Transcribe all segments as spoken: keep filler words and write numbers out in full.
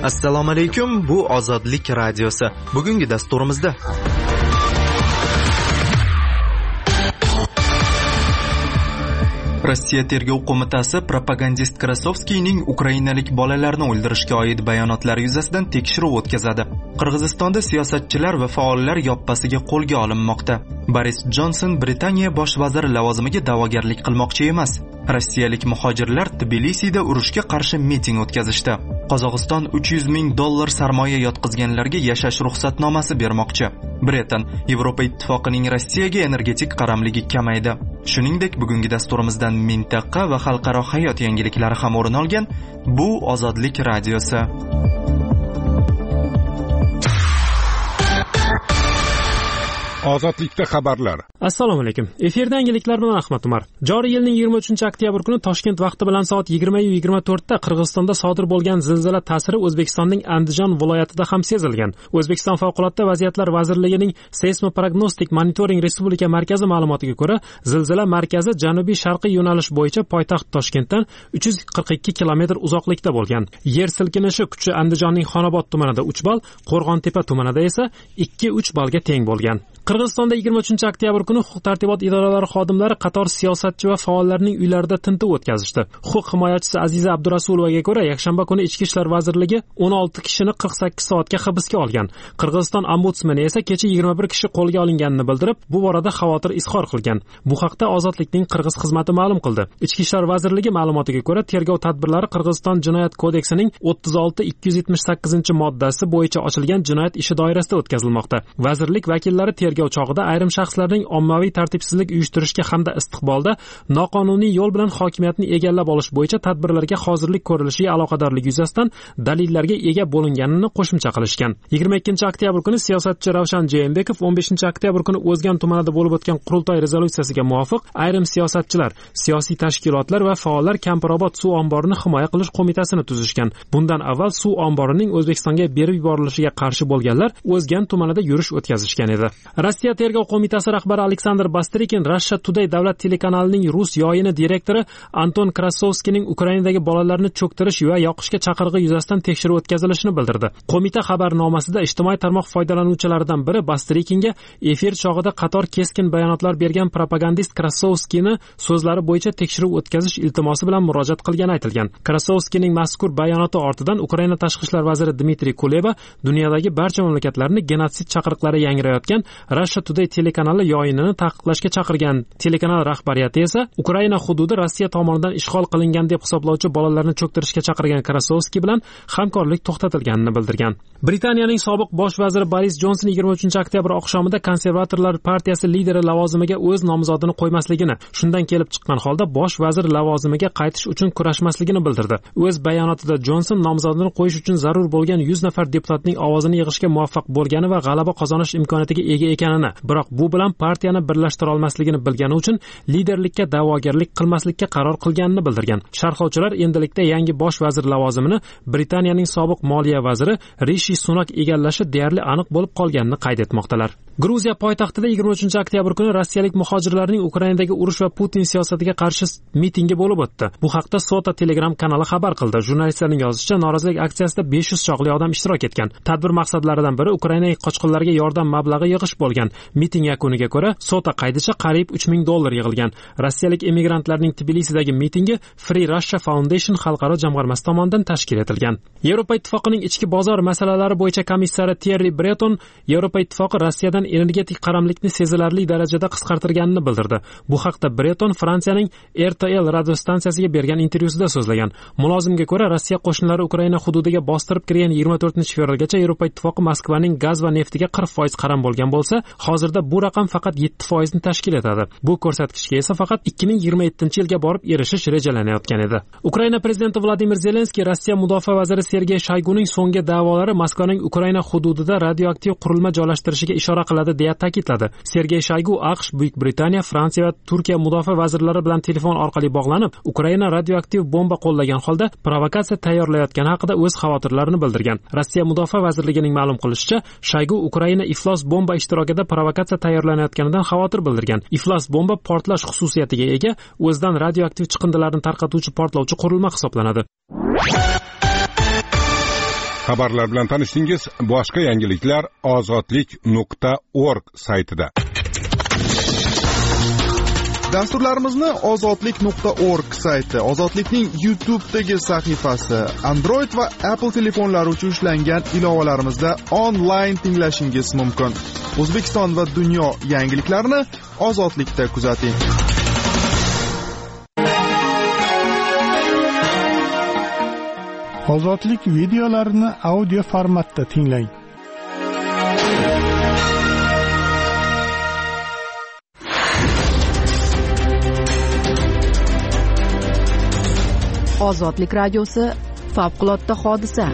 Assalomu alaykum, bu Ozodlik radiosi. Bugungi dasturimizda Rossiya tergov qo'mitasi propagandist Krasovskiyning ukrainalik bolalarni o'ldirishga oid bayonotlari yuzasidan tekshiruv o'tkazadi. Qirg'izistonda siyosatchilar va faollar yoppasiga qo'lga olinmoqda. Boris Jonson Britaniya bosh vaziri lavozimiga da'vogarlik qilmoqchi emas. Rossiyalik muhojirlar Tbilisida urushga qarshi miting o'tkazishdi. Qozog'iston uch yuz ming dollar sarmoya yotqizganlarga yashash ruxsatnomasi bermoqchi. Britan Yevropa ittifoqining Rossiyaga energetik qaramligi kamaydi. Shuningdek, bugungi dasturimizdan mintaqa va xalqaro hayot yangiliklari ham o'rin olgan. Bu Ozodlik radiosi. Ozodlikda xabarlar. Assalomu alaykum. Efirda yangiliklar bilan Ahmad Umar. Joriy yilning yigirma uchinchi oktyabr kuni Toshkent vaqti bilan soat yigirma yigirma to'rt da Qirg'izistonda sodir bo'lgan zilzila ta'siri O'zbekistonning Andijon viloyatida ham sezilgan. O'zbekiston favqulodda vaziyatlar vazirligining Seysmoprognostik monitoring respublika markazi ma'lumotiga ko'ra, zilzila markazi janubiy sharqiy yo'nalish bo'yicha poytaxt Toshkentdan uch yuz qirq ikki kilometr uzoqlikda bo'lgan. Yer silkinishi kuchi Andijonning Xonobod tumanida uch ball, Qo'rg'ontepa tumanida esa ikki uch ballga teng bo'lgan. Qirg'izistonda yigirma uchinchi oktyabr kuni huquq-tartibot idoralari xodimlari qator siyosatchi va faollarning uylarida tintuv o'tkazishdi. Huquq himoyachisi Aziza Abdurasulovaga ko'ra, yakshanba kuni Ichki ishlar vazirligi o'n olti kishini qirq sakkiz soatga hibsga olgan. Qirg'iziston ombudsmani esa kecha yigirma bir kishi qo'lga olinganini bildirib, bu borada xavotir izhor qilgan. Bu haqda Ozodlikning Qirg'iz xizmati ma'lum qildi. Ichki ishlar vazirligi ma'lumotiga ko'ra, tergov tadbirlari Qirg'iziston jinoyat kodeksining o'ttiz olti ikki yuz yetmish sakkizinchi moddasi bo'yicha ochilgan jinoyat ishi doirasida o'tkazilmoqda. Vazirlik vakillari tergov chog'ida ayrim shaxslarning ommaviy tartibsizlik uyushtirishga hamda istiqbolda noqonuniy yo'l bilan hokimiyatni egallab olish bo'yicha tadbirlarga hozirlik ko'rilishiga aloqadorligi yuzasidan dalillarga ega bo'linganini qo'shimcha qilishgan. yigirma ikkinchi oktyabr kuni siyosatchi Ravshan Jeymbekov o'n beshinchi oktyabr kuni O'zgan tumanida bo'lib o'tgan qurultoy rezolyutsiyasiga muvofiq ayrim siyosatchilar, siyosiy tashkilotlar va faollar Kampirobod suv omborini himoya qilish qo'mitasini tuzishgan. Bundan avval suv omborining O'zbekistonga berib yuborilishiga qarshi bo'lganlar O'zgan tumanida yurish o'tkazishgan edi. Rossiya tergov qo'mitasi rahbari Aleksandr Bastrikin Russia Today davlat telekanalining rus yoyini direktori Anton Krasovskiyning Ukrainadagi bolalarni cho'ktirish va yoqishga chaqirig'i yuzasidan tekshiruv o'tkazilishini bildirdi. Qo'mita xabarnomasida ijtimoiy tarmoq foydalanuvchilaridan biri Bastrikinga efir chog'ida qator keskin bayonotlar bergan propagandist Krasovskiyni so'zlari bo'yicha tekshiruv o'tkazish iltimosi bilan murojaat qilgani aytilgan. Krasovskiyning mazkur bayonoti ortidan Ukraina tashqi ishlar vaziri Dmitriy Kuleba dunyodagi barcha mamlakatlarni genotsid chaqiriqlari yangrayotgan Russia Today telekanali yoyinini taqiqlashga chaqirgan. Telekanal rahbariyati esa Ukraina hududi Rossiya tomonidan ishg'ol qilingan deb hisoblovchi bolalarni cho'ktirishga chaqirgan Krasovskiy bilan hamkorlik to'xtatilganini bildirgan. Britaniyaning sobiq bosh vaziri Boris Jonson yigirma uchinchi oktyabr oqshomida konservatorlar partiyasi lideri lavozimiga o'z nomzodini qo'ymasligini, shundan kelib chiqqan holda bosh vazir lavozimiga qaytish uchun kurashmasligini bildirdi. O'z bayonotida Jonson nomzodini qo'yish uchun zarur bo'lgan yuz nafar deputatning ovozini yig'ishga muvaffaq bo'lgani va g'alaba qozonish imkoniyatiga ega ekanini, biroq bu bilan partiyani birlashtira olmasligini bilgani uchun liderlikka da'vogarlik qilmaslikka qaror qilganini bildirgan. Sharhlovchilar endilikda yangi bosh vazir lavozimini Britaniyaning sobiq moliya vaziri Rishi Sunak egallashi deyarli aniq bo'lib qolganini qayd etmoqdalar. Gruziya poytaxtida yigirma uchinchi oktyabr kuni rossiyalik muhojirlarning Ukrainadagi urush va Putin siyosatiga qarshi mitingi bo'lib o'tdi. Bu haqda Sota Telegram kanali xabar qildi. Jurnalistlarning yozishicha, norozilik aksiyasida besh yuz chog'li odam ishtirok etgan. Tadbir maqsadlaridan biri Ukrainalik qochqinlarga yordam mablag'i yig'ish bo'lgan. Miting yakuniga ko'ra, Sota qaydicha qariyb uch ming dollar yig'ilgan. Rossiyalik emigrantlarning Tbilisidagi mitingi Free Russia Foundation xalqaro jamg'armasi tomonidan tashkil etilgan. Yevropa ittifoqining ichki bozor masalalari bo'yicha komissari Thierry Breton Yevropa ittifoqi Rossiyadan energetik qaramlikni sezilarli darajada qisqartirganini bildirdi. Bu haqda Breton Fransiyaning R T L radio stansiyasiga bergan intervyusida so'zlagan. Mulozimga ko'ra, Rossiya qo'shinlari Ukraina hududiga bostirib kirgan yigirma to'rtinchi fevralgacha Yevropa ittifoqi Moskvaning gaz va neftiga qirq foiz qaram bo'lgan bo'lsa, hozirda bu raqam faqat yetti foiz ni tashkil etadi. Bu ko'rsatkichga esa faqat ikki ming yigirma yettinchi yilga borib erishish rejalanayotgan edi. Ukraina prezidenti Vladimir Zelenskiy Rossiya mudofaa vaziri Sergey Shoyguning so'nggi da'volari Moskvaning Ukraina hududida radioaktiv qurilma joylashtirishiga ishora qiladi deya ta'kidladi. Sergey Shoygu AQSh, Buyuk Britaniya, Fransiya va Turkiya mudofaa vazirlari bilan telefon orqali bog'lanib, Ukraina radioaktiv bomba qo'llagan holda provokatsiya tayyorlayotgani haqida o'z xavotirlarini bildirgan. Rossiya mudofaa vazirligining ma'lum qilishicha, Shoygu Ukraina iflos bomba ishtirokida provokatsiya tayyorlanayotganidan xavotir bildirgan. Iflos bomba portlash xususiyatiga ega, o'zidan radioaktiv chiqindilarni tarqatuvchi portlovchi qurilma hisoblanadi. Xabarlar bilan tanishdingiz. Boshqa yangiliklar ozodlik nuqta org saytida. Dasturlarimizni ozodlik nuqta org sayti, Ozodlikning YouTube'dagi sahifasi, Android va Apple telefonlari uchun ishlangan ilovalarimizda onlayn tinglashingiz mumkin. O'zbekiston va dunyo yangiliklarini Ozodlikda kuzating. Ozodlik videolarini audio formatda tinglang. Ozodlik radiosi favqulodda hodisa.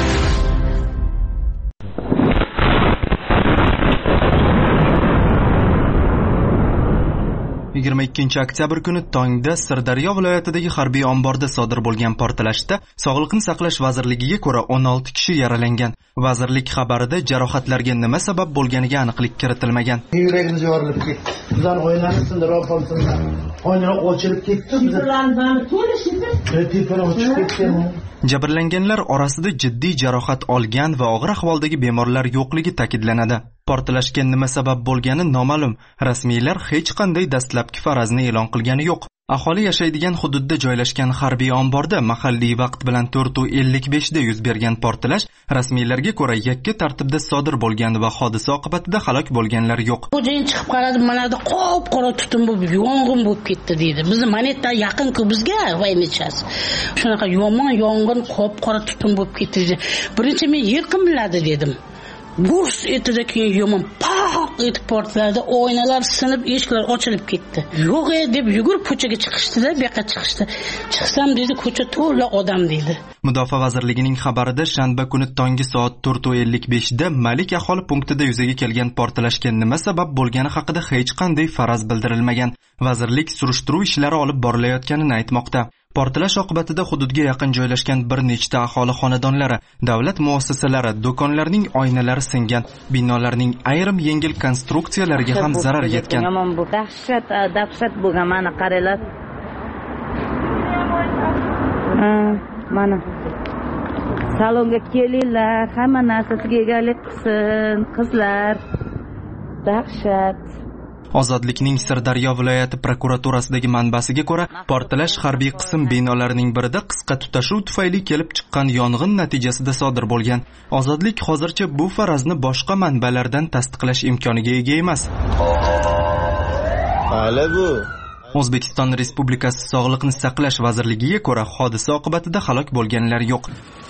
yigirma ikkinchi oktyabr kuni tongda Sirdaryo viloyatidagi harbiy omborda sodir bo'lgan portlashda Sog'liqni saqlash vazirligiga ko'ra o'n olti kishi yaralangan. Vazirlik xabarida jarohatlarga nima sabab bo'lganiga aniqlik kiritilmagan. Yuragimiz yorilib ketdi. Bizlar oynani sindirib olsinlar. Oyna ochilib ketdi. Bizlarni to'lishdi. ochib ketdi. Jabrlanganlar orasida jiddiy jarohat olgan va og'ir ahvoldagi bemorlar yo'qligi ta'kidlanadi. Portlashga nima sabab bo'lgani noma'lum. Rasmiylar hech qanday dastlabki farazni e'lon qilgani yo'q. Aholi yashaydigan hududda joylashgan harbiy omborda mahalliy vaqt bilan to'rt ellik besh da yuz bergan portlash rasmiylarga ko'ra yakka tartibda sodir bo'lgan va hodisa oqibatida halok bo'lganlar yo'q. Xo'jayin chiqib qaradim, mana bu qop-qora tutun bo'lib, yong'in bo'lib ketdi deydi. Bizni manetda yaqin-ku bizga voynechasi. Shunaqa yomon yong'in, qop-qora tutun bo'lib ketdi. Birinchi men yiqimladi dedim. Burs etida keyin yomon poq etib portladi, oynalar sinib, eshiklar ochilib ketdi. Yo'q deb yugurib ko'chaga chiqishdi-da, bu yoqqa chiqishdi. Chiqsam dedi, ko'cha to'la odam dedi. Mudofaa vazirligining xabarida shanba kuni tongi soat to'rt ellik besh da Malik aholi punktida yuzaga kelgan portlashga nima sabab bo'lgani haqida hech qanday faraz bildirilmagan. Vazirlik surishtiruv ishlari olib borilayotganini aytmoqda. Portlash oqibatida hududga yaqin joylashgan bir nechta aholi xonadonlari, davlat muassasalari, do'konlarning oynalari singan, binolarning ayrim yengil konstruksiyalariga ham zarar yetgan. Yomon bu dahshat, dahshat bo'lgan, mana qaranglar. Ha, mana salonga kelinglar, hamma narsasiga egalik qilsin, qizlar. Dahshat. Ozodlikning Sirdaryo viloyati prokuraturasidagi manbasiga ko'ra, portlash harbiy qism binolarining birida qisqa tutashuv tufayli kelib chiqqan yong'in natijasida sodir bo'lgan. Ozodlik hozircha bu farazni boshqa manbalardan tasdiqlash imkoniga ega emas. Hali bu O'zbekiston Respublikasi Sog'liqni saqlash vazirligiga ko'ra, hodisa oqibatida halok bo'lganlar yo'q.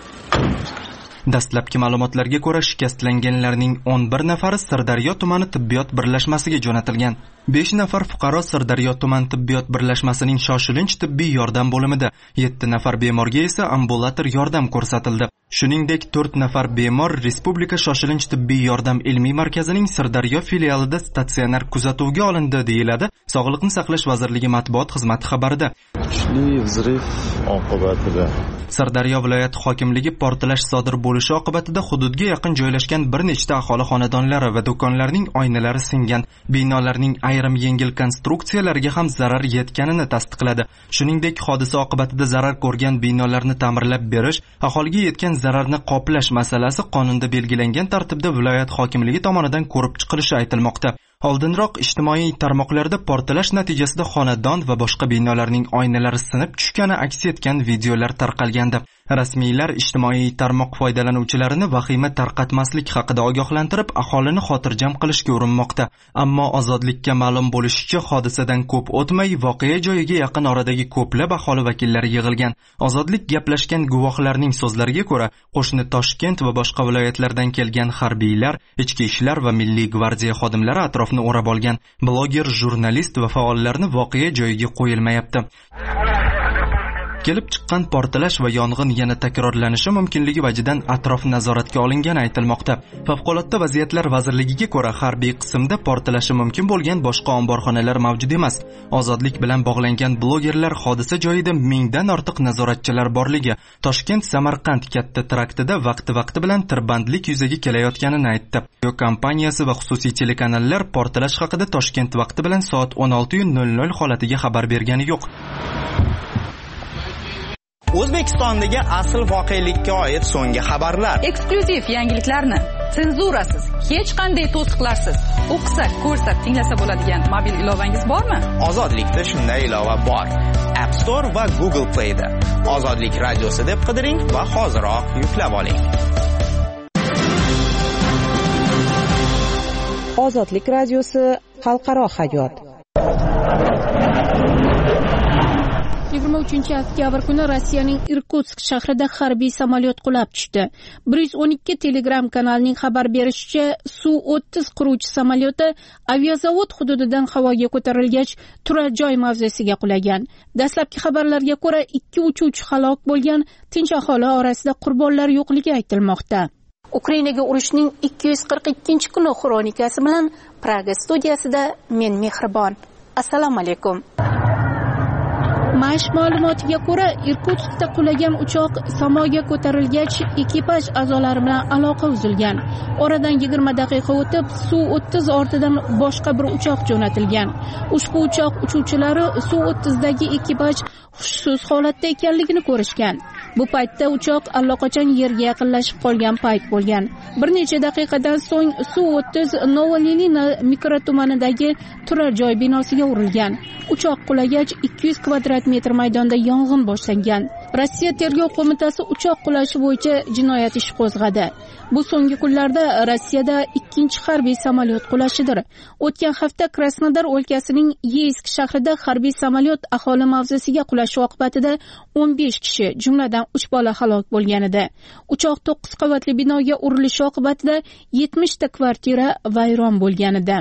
Dastlabki ma'lumotlarga ko'ra, shikastlanganlarning o'n bir nafari Sirdaryo tumani tibbiyot birlashmasiga jo'natilgan. besh nafar fuqaro Sirdaryo tuman tibbiyot birlashmasining shoshilinch tibbiy yordam bo'limida, yetti nafar bemorga esa ambulator yordam ko'rsatildi. Shuningdek, to'rt nafar bemor Respublika shoshilinch tibbiy yordam ilmiy markazining Sirdaryo filialida statsionar kuzatuvga olindi, deyiladi Sog'liqni saqlash vazirligi matbuot xizmati xabarida. Kuchli vzriv oqibatida Sirdaryo viloyat hokimligi portlash sodir bo'lishi oqibatida hududga yaqin joylashgan bir nechta aholi xonadonlari va do'konlarning oynalari singan, binolarning ayrim yengil konstruksiyalariga ham zarar yetganini tasdiqladi. Shuningdek, hodisa oqibatida zarar ko'rgan binolarni ta'mirlab berish, aholiga yetgan zararni qoplash masalasi qonunda belgilangan tartibda viloyat hokimligi tomonidan ko'rib chiqilishi aytilmoqda. Oldinroq ijtimoiy tarmoqlarda portlash natijasida xonadon va boshqa binolarning oynalari sinib tushgani aks etgan videolar tarqalgandi. Rasmiylar ijtimoiy tarmoq foydalanuvchilarini vahima tarqatmaslik haqida ogohlantirib, aholini xotirjam qilishga urinmoqda. Ammo Ozodlikka ma'lum bo'lishicha, hodisadan ko'p o'tmay voqea joyiga yaqin oradagi ko'plab aholi vakillari yig'ilgan. Ozodlik gaplashgan guvohlarning so'zlariga ko'ra, qo'shni Toshkent va boshqa viloyatlardan kelgan harbiylar, ichki ishlar va milliy gvardiya xodimlari atrofni o'rab olgan. Bloger, jurnalist va faollarni voqea joyiga qo'yilmayapti. Kelib chiqqan portlash va yong'in yana takrorlanishi mumkinligi vajidan atrof nazoratga olingani aytilmoqda. Favqulodda vaziyatlar vazirligiga ko'ra, harbiy qismda portlashi mumkin bo'lgan boshqa omborxonalar mavjud emas. Ozodlik bilan bog'langan blogerlar hodisa joyida mingdan ortiq nazoratchilar borligi, Toshkent Samarqand katta traktida vaqti-vaqti bilan tirbandlik yuzaga kelayotganini aytdi. Kompaniyasi va xususiy telekanallar portlash haqida Toshkent vaqti bilan soat o'n olti nol nol holatiga xabar bergani yo'q. O'zbekistondagi asl voqelikka oid so'nggi xabarlar. Eksklyuziv yangiliklarni senzurasiz, hech qanday to'siqlarsiz o'qisa, ko'rsa, tinglasa bo'ladigan mobil ilovangiz bormi? Ozodlikda shunday ilova bor. App Store va Google Play da Ozodlik radiosi deb qidiring va hoziroq yuklab oling. Ozodlik radiosi xalqaro hayot. yigirma uchinchi oktyabr kuni Rossiyaning Irkutsk shahrida harbiy samolyot qulab tushdi. bir yuz o'n ikki Telegram kanalining xabar berishicha, Su o'ttiz qiruvchi samolyoti aviazavod hududidan havoga ko'tarilgach, turar joy mavzesiga qulagan. Dastlabki xabarlarga ko'ra, ikki uchuvchi halok bo'lgan, tinch aholi orasida qurbonlar yo'qligi aytilmoqda. Ukrainaga urushning ikki yuz qirq ikkinchi kuni xronikasi bilan Praga studiyasida men Mehribon. Assalomu alaykum. Mash ma'lumotiga ko'ra, Irkutskda qulagan uchoq samoga ko'tarilgach, ekipaj a'zolari bilan aloqa uzilgan. Oradan yigirma daqiqa o'tib, Su o'ttiz ortidan boshqa bir uchoq jo'natilgan. Ushbu uchoq uchuvchilari Su o'ttizdagi ekipaj hushsiz holatda ekanligini ko'rishgan. Bu paytda uchoq allaqachon yerga yaqinlashib qolgan payt bo'lgan. Bir necha daqiqadan so'ng Su o'ttiz Novolilina mikrotumanidagi turar joy binosiga urilgan. Uchoq qulagach, ikki yuz kvadrat metr maydonda yong'in boshlangan. Rossiya tergov qo'mitasi uchoq qulashi bo'yicha jinoyat ishi qo'zg'adi. Bu so'nggi kunlarda Rossiyada ikkinchi harbiy samolyot qulashidir. O'tgan hafta Krasnodar o'lkasining Yeysk shahrida harbiy samolyot aholi mavzesiga qulashi oqibatida o'n besh kishi, jumladan uch bola halok bo'lgan edi. Uchoq to'qqiz qavatli binoga urilishi oqibatida yetmishta kvartira vayron bo'lgan edi.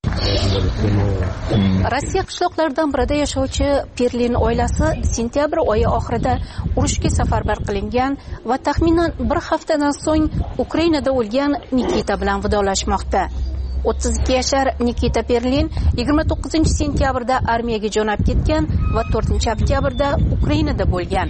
Rossiya qishloqlaridan birida yashovchi Perlin oilasi sentyabr oyi oxirida urushga safarbar qilingan va taxminan bir haftadan so'ng Ukrainada o'lgan Nikita bilan vidolashmoqda. o'ttiz ikki yashar Nikita Perlin yigirma to'qqizinchi sentyabrda armiyaga jo'nab ketgan va to'rtinchi oktyabrda Ukrainada bo'lgan.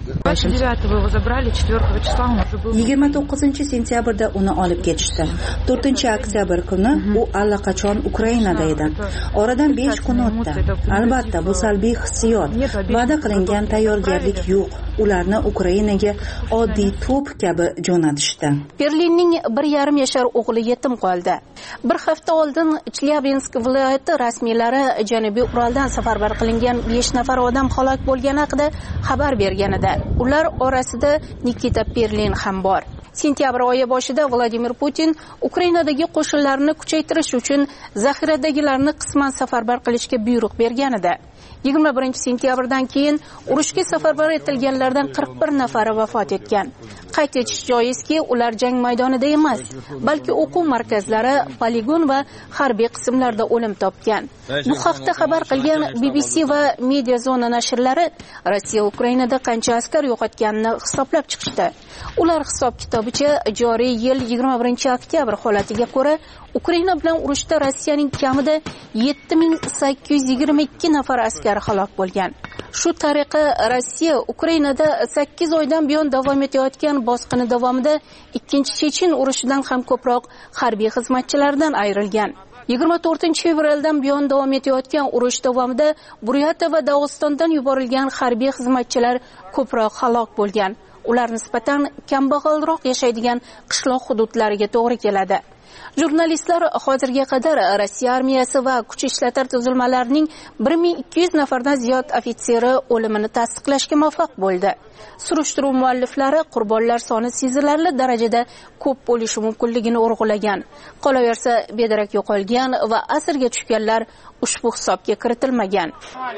yigirma to'qqizinchi sentyabrda uni olib ketishdi. to'rtinchi oktyabr kuni u allaqachon Ukrainada edi. Oradan besh kun o'tdi. Albatta, bu salbiy hissiyot. Va'da qilingan tayyorgarlik yo'q. Ularni Ukrainaga oddiy to'p kabi jo'natishdi. Berlinning bir yarim yashar o'g'li yetim qoldi. Bir hafta oldin Chelyabinsk viloyati rasmiylari Janubiy Uraldan safarbar qilingan besh nafar odam halok bo'lgani haqida xabar bergan edi. Ular orasida Nikita Perlin ham bor. Sentyabr oyi boshida Vladimir Putin Ukrainadagi qo'shinlarni kuchaytirish uchun zaxiradagilarni qisman safarbar qilishga buyruq bergan edi. yigirma birinchi sentyabrdan keyin urushga safarbar etilganlardan qirq bir nafari vafot etgan. Qayd etish joizki, ular jang maydonida emas, balki o'quv markazlari, poligon va harbiy qismlarda o'lim topgan. Bu haqda xabar qilgan B B C va Media Zona nashrlari Rossiya Ukrainada qancha askar yo'qotganini hisoblab chiqishdi. Ular hisob kitobicha joriy yil yigirma birinchi oktyabr holatiga ko'ra Ukraina bilan urushda Rossiyaning kamida yetti ming sakkiz yuz yigirma ikki nafar askari halok bo'lgan. Shu tariqa Rossiya Ukrainada sakkiz oydan buyon davom etayotgan bosqini davomida ikkinchi Chechen urushidan ham ko'proq harbiy xizmatchilardan ayrilgan. yigirma to'rtinchi fevraldan buyon davom etayotgan urush davomida Buryatiya va Dag'istondan yuborilgan harbiy xizmatchilar ko'proq halok bo'lgan. Ular nisbatan kambag'alroq yashaydigan qishloq hududlariga to'g'ri keladi. Jurnalistlar hozirga qadar Rossiya armiyasi va kuch ishlatar tuzilmalarining bir ming ikki yuz nafardan ziyod ofitseri o'limini tasdiqlashga muvaffaq bo'ldi. Surishtiruv mualliflari qurbonlar soni sezilarli darajada ko'p bo'lishi mumkinligini urg'ulagan. Qolaversa, bedarak yo'qolgan va asirga tushganlar ushbu hisobga kiritilmagan.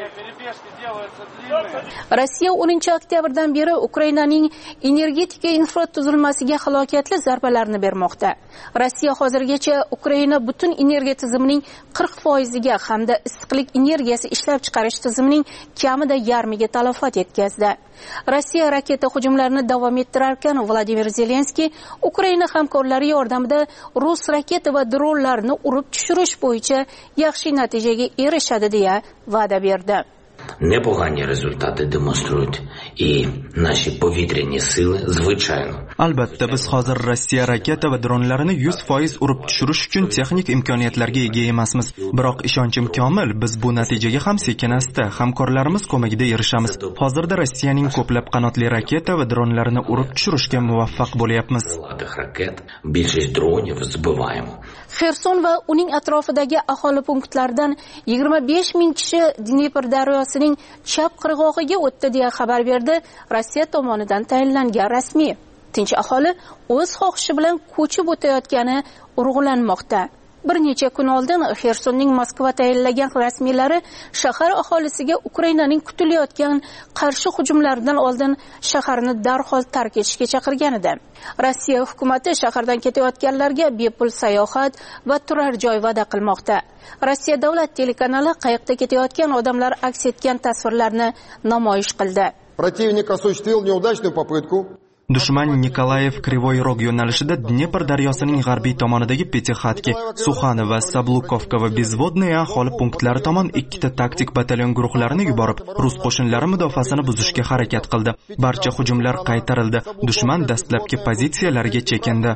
Rossiya o'ninchi oktyabrdan beri Ukrainaning energetika infratuzilmasiga halokatli zarbalarni bermoqda. Rossiya hozirgacha Ukraina butun energiya tizimining qirq foiziga hamda issiqlik energiyasi ishlab chiqarish tizimining kamida yarmiga talafot yetkazdi. Rossiya raketa hujumlarini davom ettirar ekan, Vladimir Zelenskiy Ukraina hamkorlari yordamida rus raketa va dronlarni urib tushirish bo'yicha yaxshi natijaga erishadi deya va'da berdi. непогані результати демонструють і наші повітряні сили, звичайно. Albatta biz hozir Rossiya raketa va dronlarini yuz foiz urib tushirish uchun texnik imkoniyatlarga ega emasmiz. Biroq ishonchim komil, biz bu natijaga ham sekin-asta hamkorlarimiz ko'magida erishamiz. Hozirda Rossiyaning ko'plab qanotli raketa va dronlarini urib tushirishga muvaffaq bo'lyapmiz. Raket, більшість дронів збиваємо. Xerson va uning atrofidagi aholi punktlaridan yigirma besh ming kishi Dnepr daryosining chap qirg'og'iga o'tdi deya xabar berdi Rossiya tomonidan tayinlangan rasmiy. Tinch aholi o'z xohishi bilan ko'chib o'tayotgani urg'ulanmoqda. Bir necha kun oldin Xersonning Moskva tayinlagan rasmiylari shahar aholisiga Ukrainaning kutilayotgan qarshi hujumlaridan oldin shaharni darhol tark etishga chaqirgan edi. Rossiya hukumati shahardan ketayotganlarga bepul sayohat va turar joy va'da qilmoqda. Rossiya davlat telekanali qayiqda ketayotgan odamlar aks etgan tasvirlarni namoyish qildi. Противник осуществил неудачную попытку. Dushman Nikolayev Krivoy Rog yo'nalishida Dnepr daryosining g'arbiy tomonidagi Petixatki, Suxani va Sablukovka va Bezvodnoye aholi punktlari tomon ikkita taktik batalyon guruhlarini yuborib, rus qo'shinlari mudofaasini buzishga harakat qildi. Barcha hujumlar qaytarildi. Dushman dastlabki pozitsiyalariga chekindi.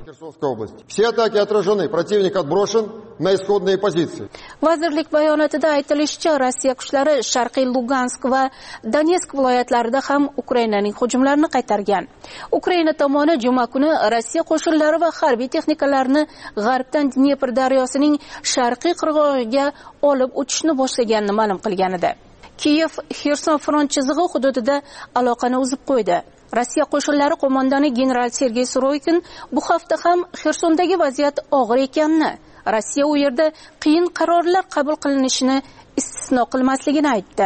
Все атаки отражены, противник отброшен на исходные позиции. Vazirlik bayonotida aytilishicha, Rossiya kuchlari Sharqiy Lugansk va Donetsk viloyatlarida ham Ukrainaning hujumlarini qaytargan. Ukraina tomoni juma kuni Rossiya qo'shinlari va harbiy texnikalarini g'arbdan Dnepr daryosining sharqiy qirg'og'iga olib o'tishni boshlaganini ma'lum qilgan edi. Kiyev Xerson front chizig'i hududida aloqani uzib qo'ydi. Rossiya qo'shinlari qo'mondoni general Sergey Surovikin bu hafta ham Xersondagi vaziyat og'ir ekanini, Rossiya u yerda qiyin qarorlar qabul qilinishini istisno qilmasligini aytdi.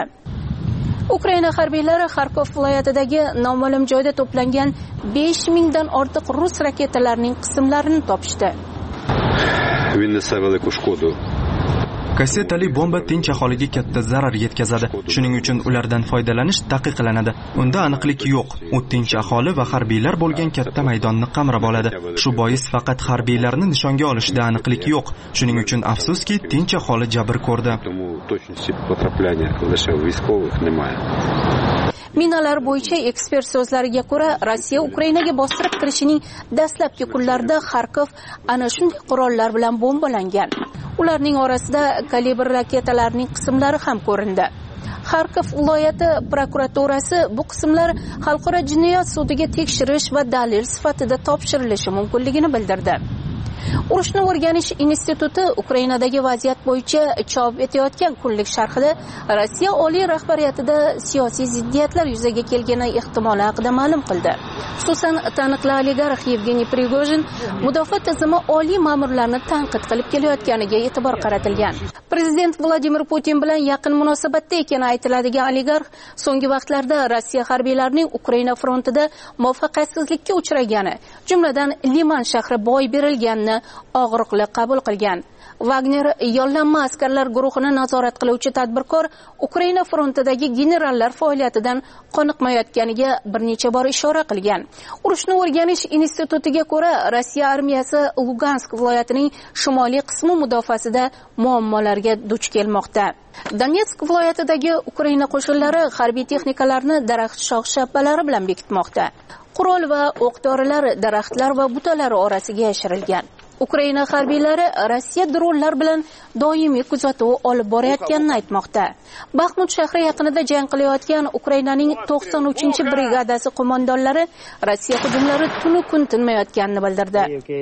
Ukraina harbiylari Kharkov viloyatidagi noma'lum joyda to'plangan besh mingdan ortiq rus raketalarining qismlarini topishdi. Kassetali bomba tinch aholiga katta zarar yetkazadi. Shuning uchun ulardan foydalanish taqiqlanadi. Unda aniqlik yo'q. U tinch aholi va harbiylar bo'lgan katta maydonni qamrab oladi. Shu bois faqat harbiylarni nishonga olishda aniqlik yo'q. Shuning uchun afsuski tinch aholi jabr ko'rdi. Minalar bo'yicha ekspert so'zlariga ko'ra, Rossiya Ukrainaga bostirib kirishining dastlabki kunlarida Kharkov ana shunday qurollar bilan bombalangan. Ularning orasida kalibr raketalarning qismlari ham ko'rindi. Kharkov viloyati prokuraturasi bu qismlar xalqaro jinoyat sudiga tekshirish va dalil sifatida topshirilishi mumkinligini bildirdi. Urushni o'rganish instituti Ukrainadagi vaziyat bo'yicha chop etayotgan kunlik sharhida Rossiya oliy rahbariyatida siyosiy ziddiyatlar yuzaga kelgani ehtimoli haqida ma'lum qildi. Xususan, taniqli oligarx Yevgeniy Prigozhin mudofaa tizimi oliy ma'murlarini tanqid qilib kelayotganiga e'tibor qaratilgan. Prezident Vladimir Putin bilan yaqin munosabatda ekani aytiladigan oligarx so'nggi vaqtlarda Rossiya harbiylarining Ukraina frontida muvaffaqiyatsizlikka uchragani, jumladan Liman shahri boy berilganini og'riqli qabul qilgan. Wagner yollanma askarlar guruhini nazorat qiluvchi tadbirkor Ukraina frontidagi generallar faoliyatidan qoniqmayotganiga bir necha bor ishora qilgan. Urushni o'rganish institutiga ko'ra, Rossiya armiyasi Lugansk viloyatining shimoliy qismi mudofaasida muammolarga duch kelmoqda. Donetsk viloyatidagi Ukraina qo'shinlari harbiy texnikalarni daraxt shox-shabbalari bilan bekitmoqda. Qurol va o'q-dorilar daraxtlar va butalar orasiga yashirilgan. Ukraina harbiylari Rossiya dronlar bilan doimiy kuzatuv olib borayotganini aytmoqda. Baxmut shahri yaqinida jang qilayotgan Ukrainaning to'qson uchinchi brigadasi qo'mondonlari Rossiya hujumlari tunu kun tinmayotganini bildirdi.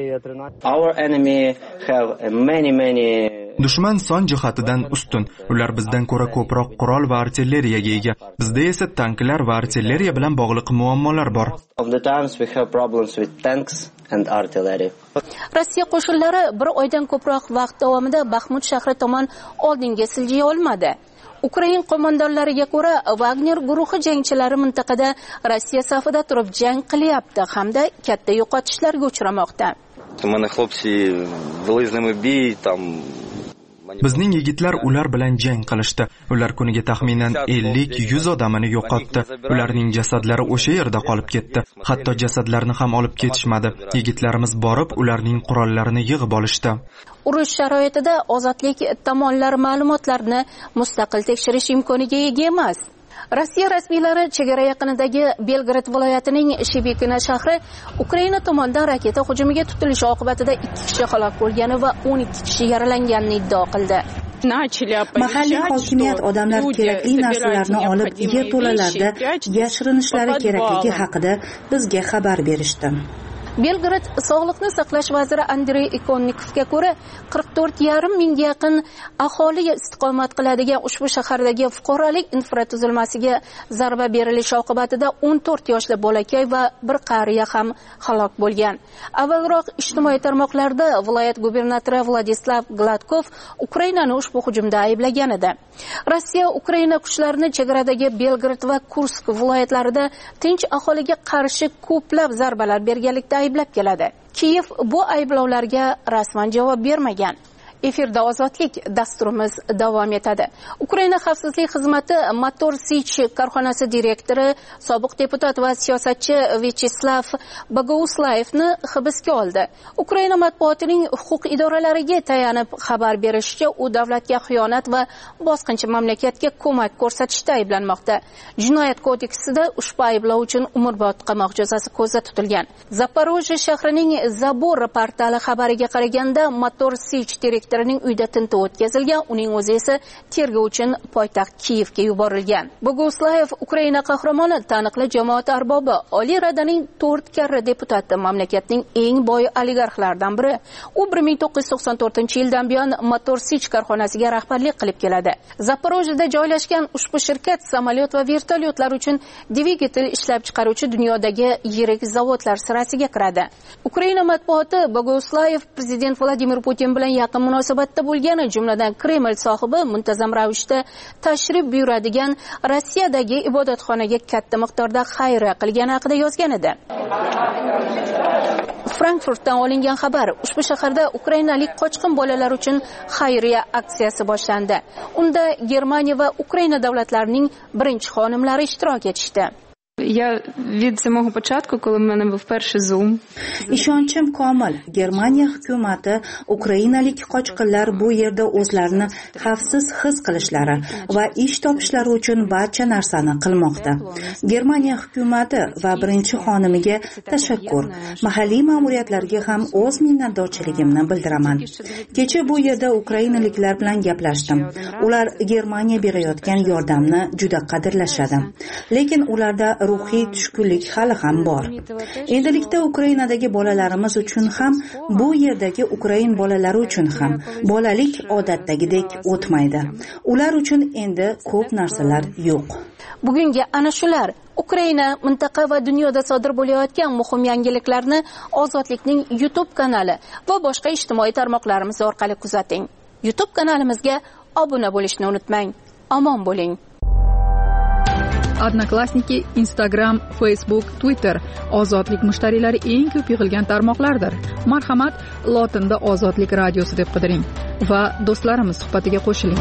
Our enemy have many many Dushman son jihatidan ustun. Ular bizdan ko'ra ko'proq qurol va artilleriyaga ega. Bizda esa tanklar va artilleriya bilan bog'liq muammolar bor. Of the times we have problems with tanks and artillery. Rossiya qo'shinlari bir oydan ko'proq vaqt davomida Baxmut shahri tomon oldinga siljiy olmadi. Ukraina qo'mondonlariga ko'ra, Wagner guruhi jangchilari mintaqada Rossiya safida turib jang qilyapti hamda katta yo'qotishlarga uchramoqda. У мене хлопці вели з ними бій, там Bizning yigitlar ular bilan jang qilishdi. Ular kuniga taxminan ellik yuz odamini yo'qotdi. Ularning jasadlari o'sha yerda qolib ketdi. Hatto jasadlarni ham olib ketishmadi. Yigitlarimiz borib, ularning qurollarini yig'ib olishdi. Urush sharoitida ozodlik tomonlari ma'lumotlarni mustaqil tekshirish imkoniga ega emas. Rossiya rasmiylari chegara yaqinidagi Belgrad viloyatining Shibikina shahri Ukraina tomonidan raketa hujumiga tutilishi oqibatida ikki kishi halok bo'lgani va o'n ikki kishi yaralanganini iddao qildi. Mahalliy hokimiyat odamlar kerakli narsalarni olib yerto'lalarda yashirinishlari kerakligi haqida bizga xabar berishdi. Belgrad sog'liqni saqlash vaziri Andrey Ikonnikovga ko'ra, qirq to'rt yarim mingga yaqin aholi istiqomat qiladigan ushbu shahardagi fuqarolik infratuzilmasiga zarba berilishi oqibatida o'n to'rt yoshli bolakay va bir qariya ham halok bo'lgan. Avvalroq ijtimoiy tarmoqlarda viloyat gubernatori Vladislav Gladkov Ukrainani ushbu hujumda ayblagan edi. Rossiya Ukraina kuchlarini chegaradagi Belgrad va Kursk viloyatlarida tinch aholiga qarshi ko'plab zarbalar berganlikda ayblab keladi. Kiyev bu ayblovlarga rasman javob bermagan. Efirda ozodlik dasturimiz davom etadi. Ukraina xavfsizlik xizmati Motor Sich korxonasi direktori, sobiq deputat va siyosatchi Vyacheslav Bogouslayevni hibsga oldi. Ukraina matbuotining huquq idoralariga tayanib xabar berishicha, u davlatga xiyonat va bosqinchi mamlakatga ko'mak ko'rsatishda ayblanmoqda. Jinoyat kodeksida ushbu ayblov uchun umrbod qamoq jazosi ko'zda tutilgan. Zaporojye shahrining Zabor portali xabariga qaraganda, Motor Sich direktori ning uyda tintuv o'tkazilgan, uning o'zi esa tergov uchun poytaxt Kiyevga yuborilgan. Boguslayev Ukraina qahramoni, taniqli jamoat arbobi, Oliy Radaning to'rt karra deputati, mamlakatning eng boy oligarxlaridan biri. U bir ming to'qqiz yuz to'qson to'rtinchi yildan buyon Motor Sich korxonasiga rahbarlik qilib keladi. Zaporojyeda joylashgan ushbu shirkat samolyot va vertolyotlar uchun dvigatel ishlab chiqaruvchi dunyodagi yirik zavodlar sirasiga kiradi. Ukraina matbuoti Boguslayev prezident Vladimir Putin bilan yaqin munosabatda bo'lgani, jumladan Kreml sohibi muntazam ravishda tashrif buyuradigan Rossiyadagi ibodatxonaga katta miqdorda xayriya qilgani haqida yozgan edi. Frankfurtdan olingan xabar, ushbu shaharda ukrainalik qochqin bolalar uchun xayriya aksiyasi boshlandi. Unda Germaniya va Ukraina davlatlarining birinchi xonimlari ishtirok etishdi. Я від самого початку, коли в мене був перший Zoom. Ishonchim komil. Germaniya hukumati ukrainalik qochqinlar bu yerda o'zlarini xavfsiz his qilishlari va ish topishlari uchun barcha narsani qilmoqda. Germaniya hukumati va birinchi xonimiga tashakkur. Mahalliy ma'muriyatlarga ham o'z minnatdorchiligimni bildiraman. Kecha bu yerda ukrainaliklar bilan gaplashdim. Ular Germaniya berayotgan yordamni juda qadrlashadi. Lekin ularda ruhiy tushkunlik hali ham bor. Endilikda Ukrainadagi bolalarimiz uchun ham, bu yerdagi ukrain bolalari uchun ham bolalik odatdagidek o'tmaydi. Ular uchun endi ko'p narsalar yo'q. Bugungi ana shular Ukraina, mintaqa va dunyoda sodir bo'layotgan muhim yangiliklarni Ozodlikning YouTube kanali va boshqa ijtimoiy tarmoqlarimiz orqali kuzating. YouTube kanalimizga obuna bo'lishni unutmang. Omon bo'ling. Odnoklassniki, Instagram, Facebook, Twitter ozodlik mushtariylari eng ko'p yig'ilgan tarmoqlardir. Marhamat, lotinda Ozodlik radiosi deb qidiring va do'stlarimiz suhbatiga qo'shiling.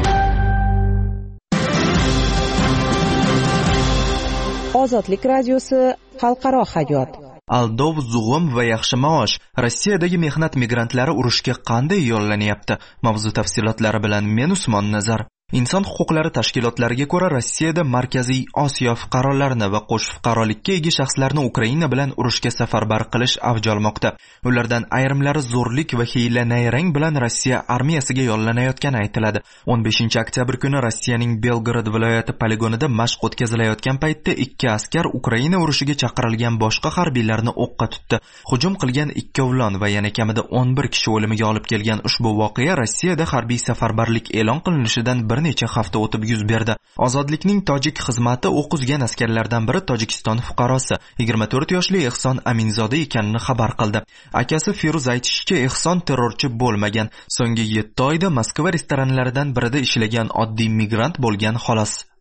Ozodlik radiosi xalqaro hayot. Aldov, zug'um va yaxshi maosh. Rossiyadagi mehnat migrantlari urushga qanday yo'llanyapti? Mavzu tafsilotlari bilan men Usmon Nazar. Inson huquqlari tashkilotlariga ko'ra, Rossiyada Markaziy Osiyo fuqarolarini va qo'sh fuqarolikka ega shaxslarni Ukraina bilan urushga safarbar qilish avj olmoqda. Ulardan ayrimlari zo'rlik va hiyla-nayrang bilan Rossiya armiyasiga yollanayotgani aytiladi. o'n beshinchi oktyabr kuni Rossiyaning Belgrad viloyati poligonida mashq o'tkazilayotgan paytda ikki askar Ukraina urushiga chaqirilgan boshqa harbiylarni o'qqa tutdi. Hujum qilgan ikkovlon va yana kamida o'n bir kishi o'limiga olib kelgan ushbu voqea Rossiyada harbiy safarbarlik e'lon qilinishidan bir necha hafta o'tib yuz berdi. Ozodlikning tojik xizmati o'q uzgan askarlardan biri Tojikiston fuqarosi yigirma to'rt yoshli Ehson Aminzoda ekanini xabar qildi. Akasi Feruz aytishicha, Ehson terrorchi bo'lmagan. So'nggi yetti oyda Moskva restoranlaridan birida ishlagan oddiy migrant bo'lgan xolos.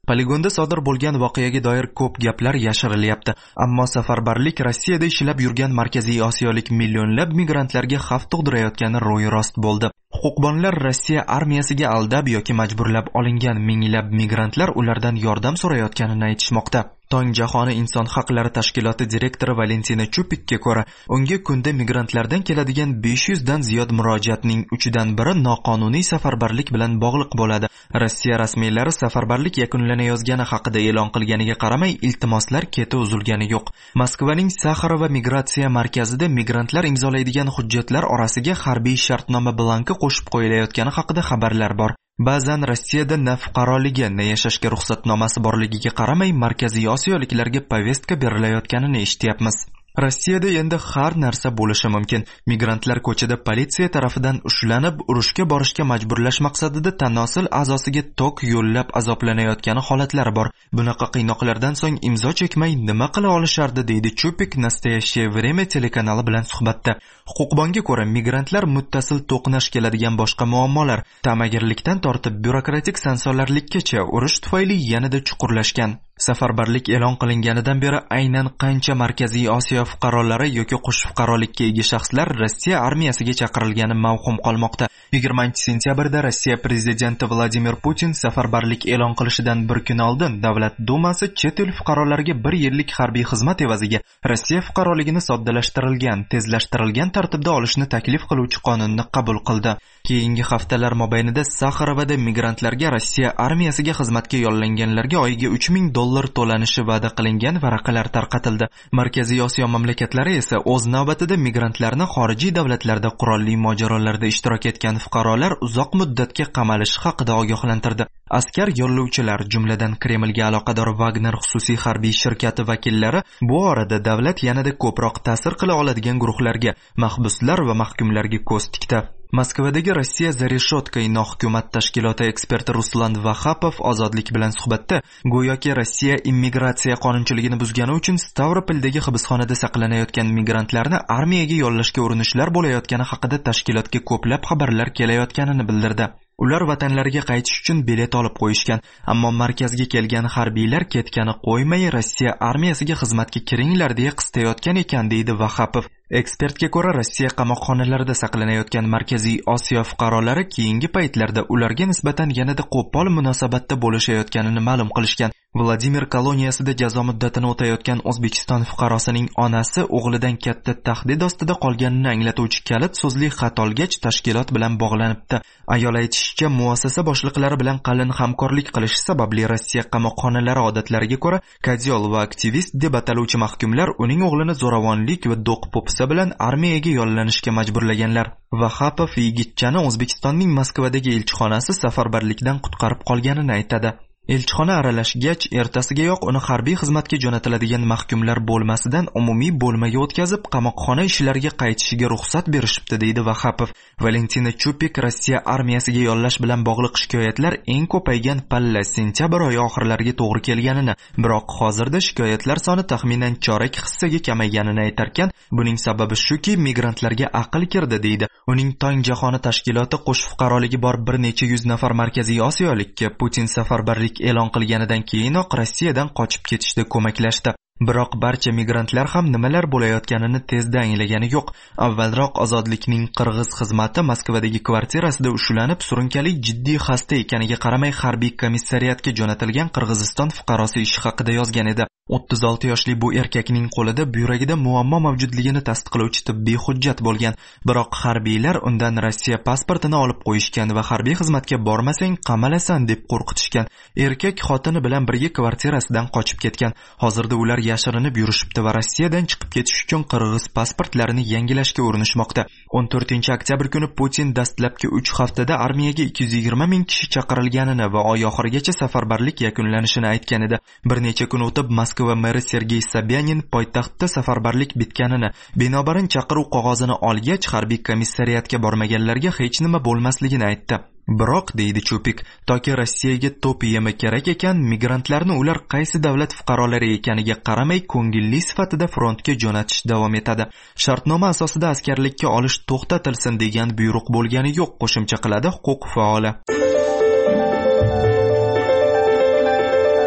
Poligonda sodir bo'lgan voqeaga doir ko'p gaplar yashirilyapti, ammo safarbarlik Rossiyada ishlab yurgan Markaziy Osiyolik millionlab migrantlarga xavf tug'dirayotgani ro'y rost bo'ldi. Huquqbonlar Rossiya armiyasiga aldab yoki majburlab olingan minglab migrantlar ulardan yordam so'rayotganini aytishmoqda. Tong jahoni inson haqlari tashkiloti direktori Valentina Chupikka ko'ra, unga kunda migrantlardan keladigan besh yuz dan ziyod murojaatning uchidan biri noqonuniy safarbarlik bilan bog'liq bo'ladi. Rossiya rasmiylari safarbarlik yakunlanayotgani haqida e'lon qilganiga qaramay, iltimoslar keti uzilgani yo'q. Moskvaning Saxarova migratsiya markazida migrantlar imzolaydigan hujjatlar orasiga harbiy shartnoma blanki qo'shib qo'yilayotgani haqida xabarlar bor. Ba'zan Rossiyada na fuqaroligi, na yashashga ruxsatnomasi borligiga qaramay Markaziy Osiyoliklarga povestka berilayotganini eshityapmiz. Rossiyada endi har narsa bo'lishi mumkin. Migrantlar ko'chada politsiya tarafidan ushlanib, urushga borishga majburlash maqsadida tanosil a'zosiga tok yo'llab azoblanayotgani holatlari bor. Bunaqa qiynoqlardan so'ng imzo chekmay nima qila olishardi, deydi Chupik Nastoящее время telekanali bilan suhbatda. Huquqbonga ko'ra, migrantlar muttasil to'qnash keladigan boshqa muammolar, ta'magirlikdan tortib byurokratik sansolarlikkacha urush tufayli yanada chuqurlashgan. Safarbarlik e'lon qilinganidan beri aynan qancha Markaziy Osiyo fuqarolari yoki qo'sh fuqarolikka ega shaxslar Rossiya armiyasiga chaqirilgani mavhum qolmoqda. yigirmanchi sentyabrda Rossiya prezidenti Vladimir Putin safarbarlik e'lon qilishidan bir kun oldin Davlat Dumasi chet el fuqarolariga bir yillik harbiy xizmat evaziga Rossiya fuqaroligini soddalashtirilgan, tezlashtirilgan tartibda olishni taklif qiluvchi qonunni qabul qildi. Keyingi haftalar mobaynida Saxarovada migrantlarga Rossiya armiyasiga xizmatga yollanganlarga oyiga uch ming dollar to'lanishi va'da qilingan varaqalar tarqatildi. Markaziy Osiyo mamlakatlari esa o'z navbatida migrantlarni xorijiy davlatlarda qurolli mojarolarda ishtirok etgan fuqarolar uzoq muddatga qamalishi haqida ogohlantirdi. Askar yo'llovchilar, jumladan Kremlga aloqador Wagner xususiy harbiy shirkati vakillari bu orada davlat yanada ko'proq ta'sir qila oladigan guruhlarga, mahbuslar va mahkumlarga ko'z tikdi. Moskvadagi Rossiya za reshotkay nohukumat tashkiloti eksperti Ruslan Vahapov ozodlik bilan suhbatda go'yoki Rossiya immigratsiya qonunchiligini buzgani uchun Stavropoldagi hibsxonada saqlanayotgan migrantlarni armiyaga yollashga urinishlar bo'layotgani haqida tashkilotga ko'plab xabarlar kelayotganini bildirdi. Ular vatanlariga qaytish uchun bilet olib qo'yishgan, ammo markazga kelgan harbiylar ketgani qo'ymay Rossiya armiyasiga xizmatga kiringlar deya qistayotgan ekan, deydi Vahapov. Ekspertga ko'ra, Rossiya qamoqxonalarida saqlanayotgan Markaziy Osiyo fuqarolari keyingi paytlarda ularga nisbatan yanada qo'pol munosabatda bo'lishayotganini ma'lum qilishgan. Vladimir koloniyasida jazo muddatini o'tayotgan O'zbekiston fuqarosining onasi o'g'lidan katta tahdid ostida qolganini anglatuvchi kalit so'zli xat olgach tashkilot bilan bog'lanibdi. Ayol aytishicha, muassasa boshliqlari bilan qalin hamkorlik qilish sababli Rossiya qamoqxonalari odatlariga ko'ra kadyol va aktivist deb ataluvchi mahkumlar uning o'g'lini zo'ravonlik va do'q popsa bilan armiyaga yollanishga majburlaganlar. Vahapov yigitchani O'zbekistonning Moskvadagi elchixonasi safarbarlikdan qutqarib qolganini aytadi. Elchixona aralashgach, ertasigayoq uni harbiy xizmatga jo'natiladigan mahkumlar bo'lmasidan umumiy bo'lmaga o'tkazib, qamoqxona ishlariga qaytishiga ruxsat berishibdi, deydi Vahapov. Valentina Chupik Rossiya armiyasiga yollash bilan bog'liq shikoyatlar eng ko'paygan palla sentyabr oyi oxirlariga to'g'ri kelganini, biroq hozirda shikoyatlar soni taxminan chorak hissaga kamayganini aytarkan, buning sababi shuki, migrantlarga aql kirdi, deydi. Uning Tong jahoni tashkiloti qo'sh fuqaroligi bor bir necha yuz nafar Markaziy Osiyolikka Putin safarbarlik e'lon qilganidan keyinoq Rossiyadan qochib ketishda ko'maklashdi. Biroq barcha migrantlar ham nimalar bo'layotganini tezda anglagani yo'q. Avvalroq ozodlikning qirg'iz xizmati Moskvadagi kvartirasida ushlanib, surunkali jiddiy xasta ekaniga qaramay harbiy komissariyatga jo'natilgan Qirg'iziston fuqarosi ishi haqida yozgan edi. o'ttiz olti yoshli bu erkakning qo'lida buyragida muammo mavjudligini tasdiqlovchi tibbiy hujjat bo'lgan. Biroq harbiylar undan Rossiya pasportini olib qo'yishgan va harbiy xizmatga bormasang qamalasan deb qo'rqitishgan. Erkak xotini bilan birga kvartirasidan qochib ketgan. Hozirda ular yashirinib yurishibdi va Rossiyadan chiqib ketish uchun qirg'iz pasportlarini yangilashga urinishmoqda. o'n to'rtinchi oktyabr kuni Putin dastlabki uch haftada armiyaga ikki yuz yigirma ming kishi chaqirilganini va oy oxirigacha safarbarlik yakunlanishini aytgan edi. Bir necha kun o'tib Moskva meri Sergey Sobyanin poytaxtda safarbarlik bitganini, binobarin chaqiruv qog'ozini olgach harbiy komissariyatga bormaganlarga hech nima bo'lmasligini aytdi. Biroq, deydi Chupik, toki Rossiyaga to'p yemi kerak ekan, migrantlarni ular qaysi davlat fuqarolari ekaniga qaramay ko'ngilli sifatida frontga jo'natish davom etadi. Shartnoma asosida askarlikka olish to'xtatilsin degan buyruq bo'lgani yo'q, qo'shimcha qiladi huquq faoli.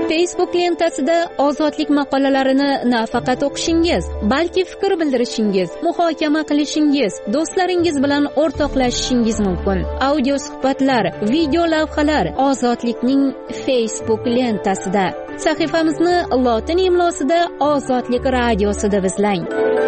Facebook lentasida ozodlik maqolalarini nafaqat o'qishingiz, balki fikr bildirishingiz, muhokama qilishingiz, do'stlaringiz bilan o'rtoqlashishingiz mumkin. Audio suhbatlar, video lavhalar ozodlikning Facebook lentasida. Sahifamizni lotin imlosida Ozodlik radiosi deb izlang.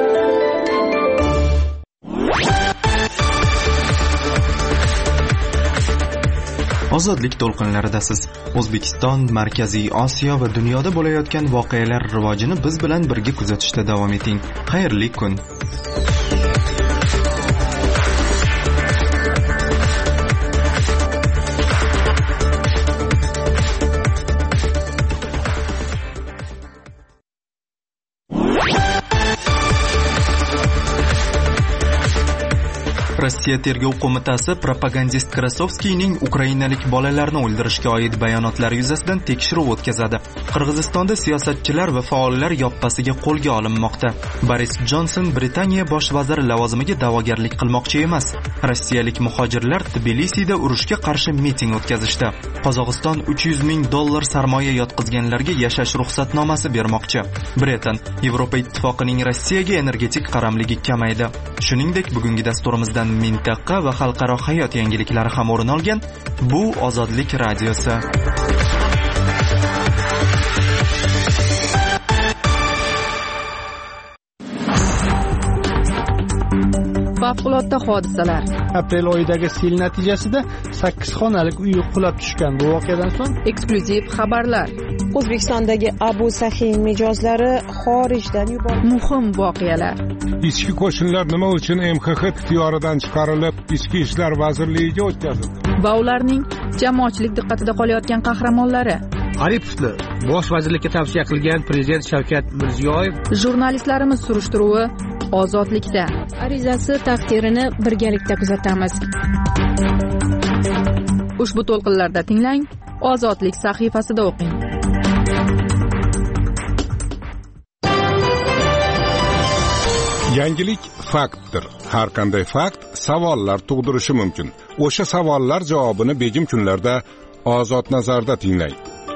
Ozodlik to'lqinlaridasiz. O'zbekiston, Markaziy Osiyo va dunyoda bo'layotgan voqealar rivojini biz bilan birga kuzatishda davom eting. Xayrli kun. Rossiya tergov qo'mitasi propagandist Krasovskiyning ukrainalik bolalarni o'ldirishga oid bayonotlari yuzasidan tekshiruv o'tkazadi. Qirg'izistonda siyosatchilar va faollar yoppasiga qo'lga olinmoqda. Boris Jonson Britaniya bosh vaziri lavozimiga da'vogarlik qilmoqchi emas. Rossiyalik muhojirlar Tbilisida urushga qarshi miting o'tkazishdi. Qozog'iston uch yuz ming dollar sarmoya yotqizganlarga yashash ruxsatnomasi bermoqchi. Britan Yevropa ittifoqining Rossiyaga energetik qaramligi kamaydi. Shuningdek, bugungi dasturimizdan mintaqa va xalqaro hayot yangiliklari ham o'rin olgan. Bu Ozodlik radiosi. Favqulodda hodisalar. Aprel oyidagi sel natijasida sakkiz xonalik uy qulab tushgan. Bu voqeadan so'ng eksklyuziv xabarlar. O'zbekistondagi Abu Sahiy mijozlari xorijdan yuborildi. Muhim voqealar. Ichki qo'shinlar nima uchun M X X ixtiyoridan chiqarilib, Ichki ishlar vazirligiga o'tkazildi? Va ularning jamoatchilik diqqatida qolayotgan qahramonlari. Aripovni bosh vazirlikka tavsiya qilgan prezident Shavkat Mirziyoyev. Jurnalistlarimiz surishtiruvi Ozodlikda. Arizasi taqdirini birgalikda kuzatamiz. Ushbu to'lqinlarda tinglang, Ozodlik sahifasida o'qing. Yangilik faktdir. Har qanday fakt savollar tug'dirishi mumkin. O'sha savollar javobini begim kunlarda Ozod nazarda tinglang.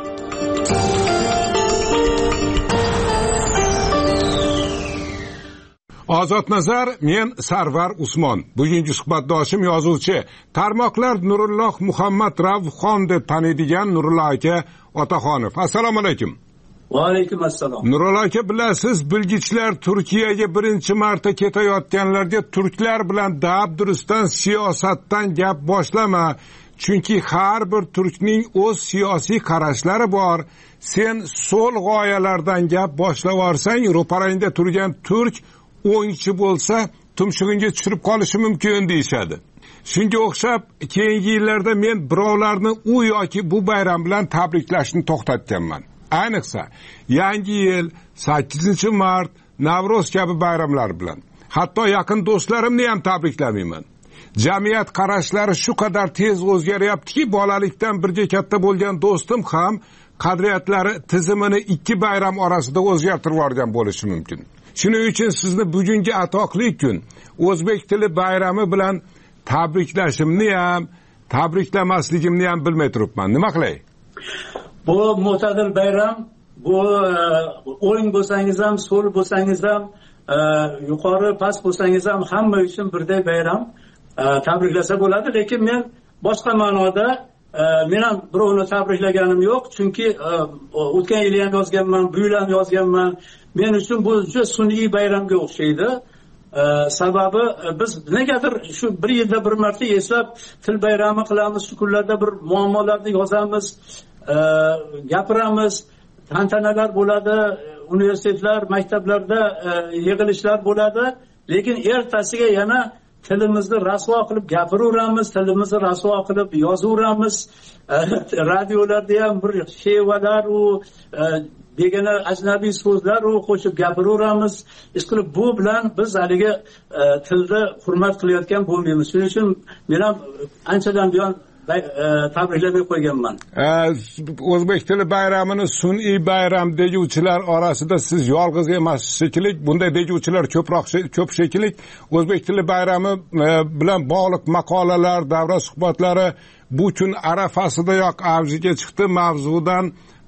Ozod nazar, men Sarvar Usmon. Bugungi suhbatdoshim yozuvchi, tarmoqlar Nurulloh Muhammad Ravxon deb taniydigan Nurulloh aka Otaxonov. Assalomu alaykum. Va alaykum assalom. Nurulloh aka, bilasiz, bilgichlar Turkiyaga birinchi marta ketayotganlarga turklar bilan dabdurustdan siyosatdan gap boshlama. Chunki har bir turkning o'z siyosiy qarashlari bor. Sen so'l g'oyalardan gap boshlab yorsang, ro'parangda turgan turk o'ngchi bo'lsa, tumshug'ingga tushirib qolishi mumkin deyshadi. Shunga o'xshab, keyingi yillarda men birovlarni u yoki bu bayram bilan tabriklashni to'xtatganman. Ayniqsa, yangi yil, sakkizinchi mart, Navro'z kabi bayramlar bilan. Hatto yaqin do'stlarimni ham tabriklamayman. Jamiyat qarashlari shu qadar tez o'zgaryaptiki, bolalikdan birga katta bo'lgan do'stim ham qadriyatlari tizimini ikki bayram orasida o'zgartirib yuborgan bo'lishi mumkin. Shuning uchun sizni bugungi atoqli kun o'zbek tili bayrami bilan tabriklashimni ham, tabriklamasligimni ham bilmay turibman. Nima qilay? Bu mo'tadil bayram, bu o'ng bo'lsangiz ham, so'l bo'lsangiz ham, yuqori past bo'lsangiz ham hamma uchun birday bayram. Tabriklasa bo'ladi, lekin men boshqa ma'noda men ham birovni tabriklaganim yo'q, chunki o'tgan yil ham yozganman, bu yil ham yozganman. Men uchun bu juda sun'iy bayramga o'xshaydi. Sababi biz negadir shu bir yilda bir marta eslab til bayrami qilamiz, shu kunlarda bir muammolarni yozamiz, gapiramiz, tantanalar bo'ladi, universitetlar, maktablarda yig'ilishlar bo'ladi, lekin ertasiga yana tilimizni rasvo qilib gapiraveramiz, tilimizni rasvo qilib yozaveramiz. Radiolarda ham bir shevalar u begona ajnabiy so'zlar u qo'shib gapiraveramiz. Ish qilib bu bilan biz haligi tilni hurmat qilayotgan bo'lmaymiz. Shuning uchun men ham anchadan buyon tabriklamay qo'yganman. O'zbek tili bayramini sun'iy bayram deguvchilar orasida siz yolg'iz emas shekilli, bunday deguvchilar ko'proq ko'p shekilli. O'zbek tili bayrami bilan bog'liq maqolalar, davra suhbatlari bu kun arafasidayoq avjiga chiqdi. Mavzudan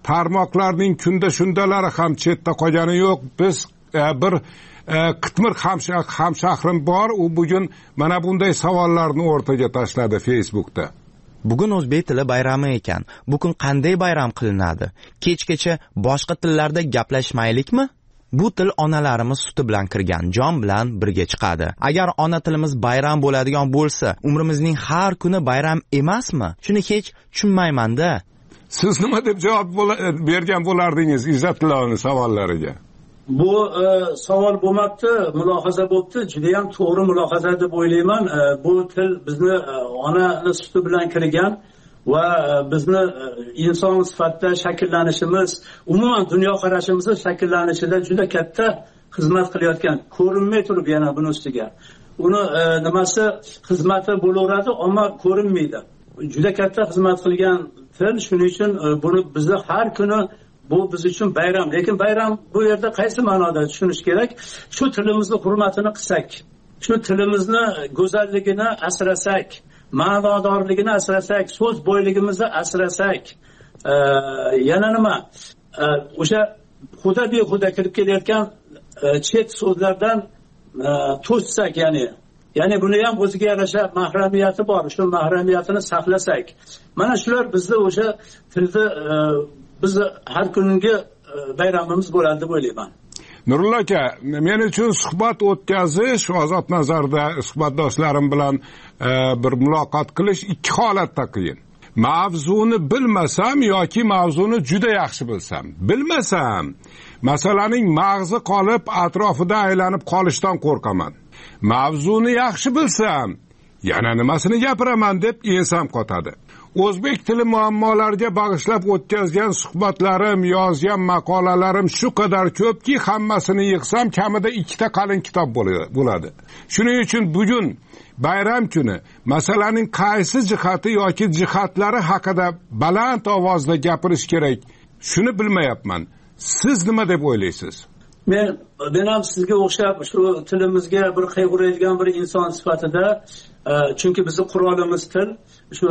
tarmoqlarning kunda shundalari ham chetda qolgani yo'q. Biz e, bir e, qitmir hamshahrim bor, u bugun mana bunday savollarni o'rtaga tashladi Facebookda. Bugun o'zbek tili bayrami ekan. Bugun qanday bayram qilinadi? Kechgacha boshqa tillarda gaplashmaylikmi? Bu til onalarimiz suti bilan kirgan, jon bilan birga chiqadi. Agar ona tilimiz bayram bo'ladigan bo'lsa, umrimizning har kuni bayram emasmi? Shuni hech tushunmayman-da. Siz nima deb javob bergan bo'lardingiz Izzatullohning savollariga? Bu e, savol bo'lmabdi, mulohaza bo'libdi. Juda ham to'g'ri mulohaza deb o'ylayman. E, bu til bizni e, ona suti bilan kirgan va bizni inson sifatida shakllanishimiz, umuman dunyo qarashimizni shakllanishida juda katta xizmat qilayotgan, ko'rinmay turib yana buni ustiga. Uni e, nimasi xizmati bo'laveradi, ammo ko'rinmaydi. Juda katta xizmat qilgan til, shuning uchun e, buni bizni har kuni bu biz uchun bayram. Lekin bayram bu yerda qaysi ma'noda tushunish kerak? Shu tilimizni hurmatini qilsak, shu tilimizni go'zalligini asrasak, ma'nodorligini asrasak, so'z boyligimizni asrasak, e, yana nima? E, o'sha xudo behuda kirib kelayotgan e, chet so'zlardan e, to'ssak, ya'ni ya'ni buni ham o'ziga yarasha mahramiyati bor. Shu mahramiyatini saqlasak, mana shular bizni o'sha tilni e, bizni har kungi e, bayramimiz bo'ladi deb o'ylayman. Nurullo aka, men uchun suhbat o'tkazish, ozod nazarda suhbatdoshlarim bilan e, bir muloqot qilish ikki holatda qiyin. Mavzuni bilmasam yoki mavzuni juda yaxshi bilsam. Bilmasam, masalaning mag'zi qolib atrofida aylanib qolishdan qo'rqaman. Mavzuni yaxshi bilsam, yana nimasini gapiraman deb ensam qotadi. O'zbek tili muammolariga bag'ishlab o'tkazgan suhbatlarim, yozgan maqolalarim shu qadar ko'pki, hammasini yig'sam kamida ikkita qalin kitob bo'ladi. Shuning uchun bugun bayram kuni masalaning qaysi jihati yoki jihatlari haqida baland ovozda gapirish kerak, shuni bilmayapman. Siz nima deb o'ylaysiz? Men men ham sizga o'xshab shu tilimizga bir qayg'uradigan bir inson sifatida, chunki bizning qurolimiz til, shu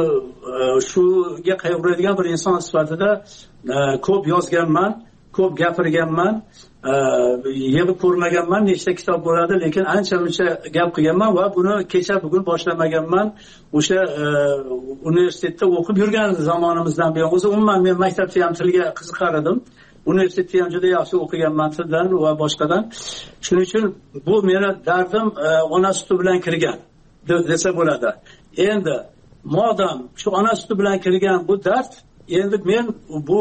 shuga qayg'uradigan bir inson sifatida ko'p yozganman, ko'p gapirganman, yig'ib ko'rmaganman, nechta kitob bo'ladi, lekin ancha-muncha gap qilganman va buni kecha bugun boshlamaganman. O'sha universitetda o'qib yurgan zamonimizdan buyon, o'zi umuman men maktabda ham tilga qiziqar edim. Universitetda ham juda yaxshi o'qiganman tildan va boshqadan. Shuning uchun bu meni dardim ona suti bilan kirgan desa bo'ladi. Endi modam shu ona suti bilan kirgan bu dard, endi men bu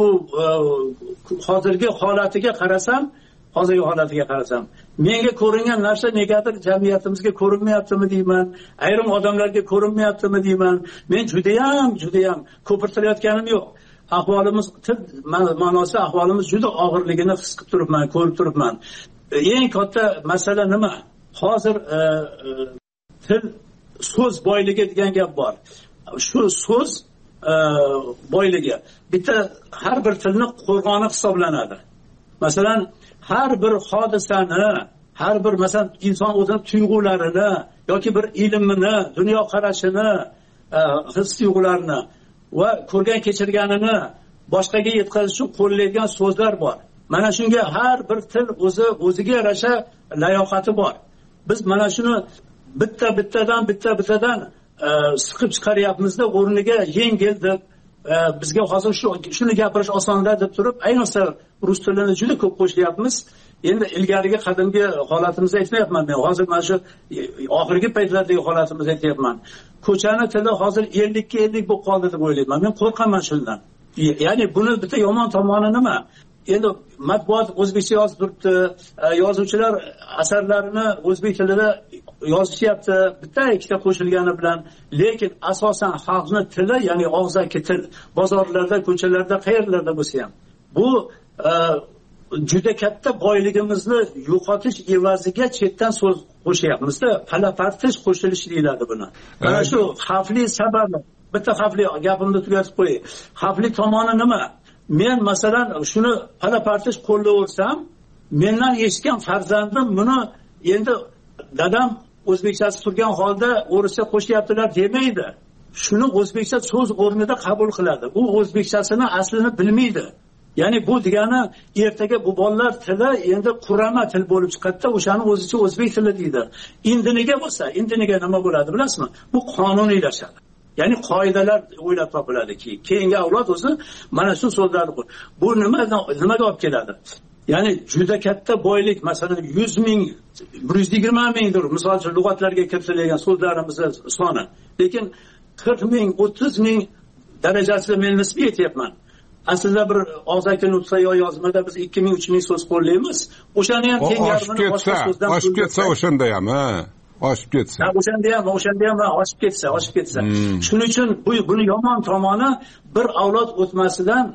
hozirgi holatiga qarasam, hozirgi holatiga qarasam, menga ko'ringan narsa negadir jamiyatimizga ko'rinmayaptimi deyman, ayrim odamlarga ko'rinmayaptimi deyman. Men juda ham, juda ham ko'pirtirayotganim yo'q. Ahvolimiz, til ma'nosi ahvolimiz juda og'irligini his qilib turibman, ko'rib turibman. Eng katta masala nima? Hozir e, e, til so'z boyligi degan gap bor. Shu so'z e, boyligi bitta har bir tilni qo'rg'oni hisoblanadi. Masalan, har bir hodisani, har bir masalan inson o'zining tuyg'ularini yoki bir ilmini, dunyo qarashini, e, his tuyg'ularini va ko'rgan kechirganini boshqaga yetkazish uchun qo'llanadigan so'zlar bor. Mana shunga har bir til o'zi o'ziga yarasha layoqati bor. Biz mana shuni bitta bittadan bitta bittadan e, siqib chiqaryapmizda, o'rniga yengil deb e, bizga hozir shu shuni gapirish osonda deb turib, ayniqsa rus tilini juda ko'p qo'shyapmiz. Endi ilgarigi qadimgi holatimizni aytmayapman men. Hozir mana shu oxirgi paytlardagi holatimizni aytyapman. Ko'chani tili hozir ellikka ellik bo'lib qoldi deb o'ylayman. Men qo'rqaman shundan. Ya'ni buni bitta yomon tomoni nima? Endi matbuot o'zbekcha yozib turibdi, yozuvchilar asarlarini o'zbek tilida yozishyapti, bitta ikkita qo'shilgani bilan, lekin asosan xalqni tili, ya'ni og'zaki til, bozorlarda, ko'chalarda, qayerlarda bo'lsa ham, bu e, juda katta boyligimizni yo'qotish evaziga chetdan so'z qo'shyapmiz-da, palapartish qo'shilish deyiladi buni. Mana shu xavfli sababi, bitta xavfli gapimni tugatib qo'yay. Xavfli tomoni nima? Men masalan shuni palapartish qo'llaversam, mendan eshitgan farzandim buni endi dadam o'zbekchasi turgan holda o'rischa qo'shyaptilar demaydi. Shuni o'zbekcha so'z o'rnida qabul qiladi. U o'zbekchasini aslini bilmaydi. ya'ni bu degani ertaga bu bolalar tili endi qurama til bo'lib chiqadida, o'shani o'zicha o'zbek tili deydi. Indiniga bo'lsa, indiniga nima bo'ladi bilasizmi? Bu qonuniylashadi. Ya'ni qoidalar o'ylab topiladiki, keyingi avlod o'zi mana shu so'zlarni bu nima nimaga olib keladi? Ya'ni juda katta boylik, masalan yuz ming, bir yuz yigirma mingdir misol uchun lug'atlarga kiritilgan so'zlarimizni soni. Lekin qirq ming, o'ttiz ming darajasida men nisbiy aytyapman. Aslida bir og'zaki nutqa yo yozmada biz ikki ming, uch ming so'z qo'llaymiz. O'shani ham teng yarmini boshqa so'zdan oshib ketsa o'shanda ham, ha, oshib ketsa. Ha, o'shanda ham, o'shanda ham oshib ketsa, oshib ketsa. Shuning uchun bu buni yomon tomoni bir avlod o'tmasidan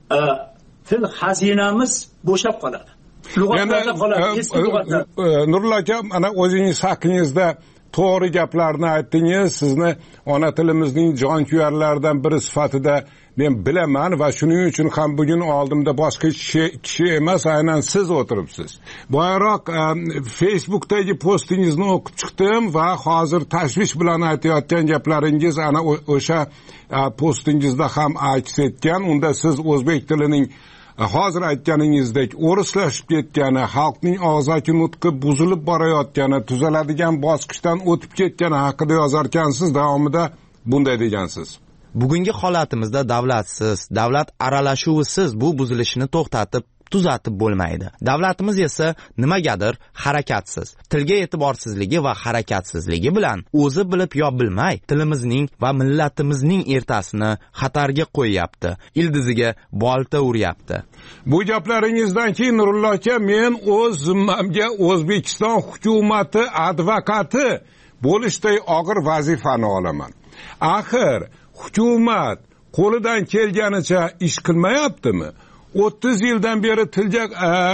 til xazinamiz bo'shab qoladi. Lug'atlarda qoladi, eski lug'atlar. Nurullo aka, ana o'zingiz haqingizda to'g'ri gaplarni aytdingiz. Sizni ona tilimizning jonkuyarlaridan biri sifatida men bilaman va shuning uchun ham bugun oldimda boshqa kishi, kishi emas, aynan siz o'tiribsiz. Boyaroq Facebookdagi postingizni o'qib chiqdim va hozir tashvish bilan aytayotgan gaplaringiz ana o'sha postingizda ham aks etgan. Unda siz o'zbek tilining hozir aytganingizdek o'rislashib ketgani, xalqning og'zaki nutqi buzilib borayotgani, tuzaladigan bosqichdan o'tib ketgani haqida yozar ekansiz. Davomida bunday degansiz: bugungi holatimizda davlatsiz, davlat aralashuvisiz bu buzilishni to'xtatib tuzatib bo'lmaydi. Davlatimiz esa nimagadir harakatsiz. Tilga e'tiborsizligi va harakatsizligi bilan o'zi bilib yo bilmay tilimizning va millatimizning ertasini xatarga qo'yyapti. Ildiziga bolta uryapti. Bu gaplaringizdan keyin Nurullo aka, men o'z zimmamga O'zbekiston hukumati advokati bo'lishday og'ir vazifani olaman. Axir hukumat qo'lidan kelganicha ish qilmayaptimi? o'ttiz yildan beri tilga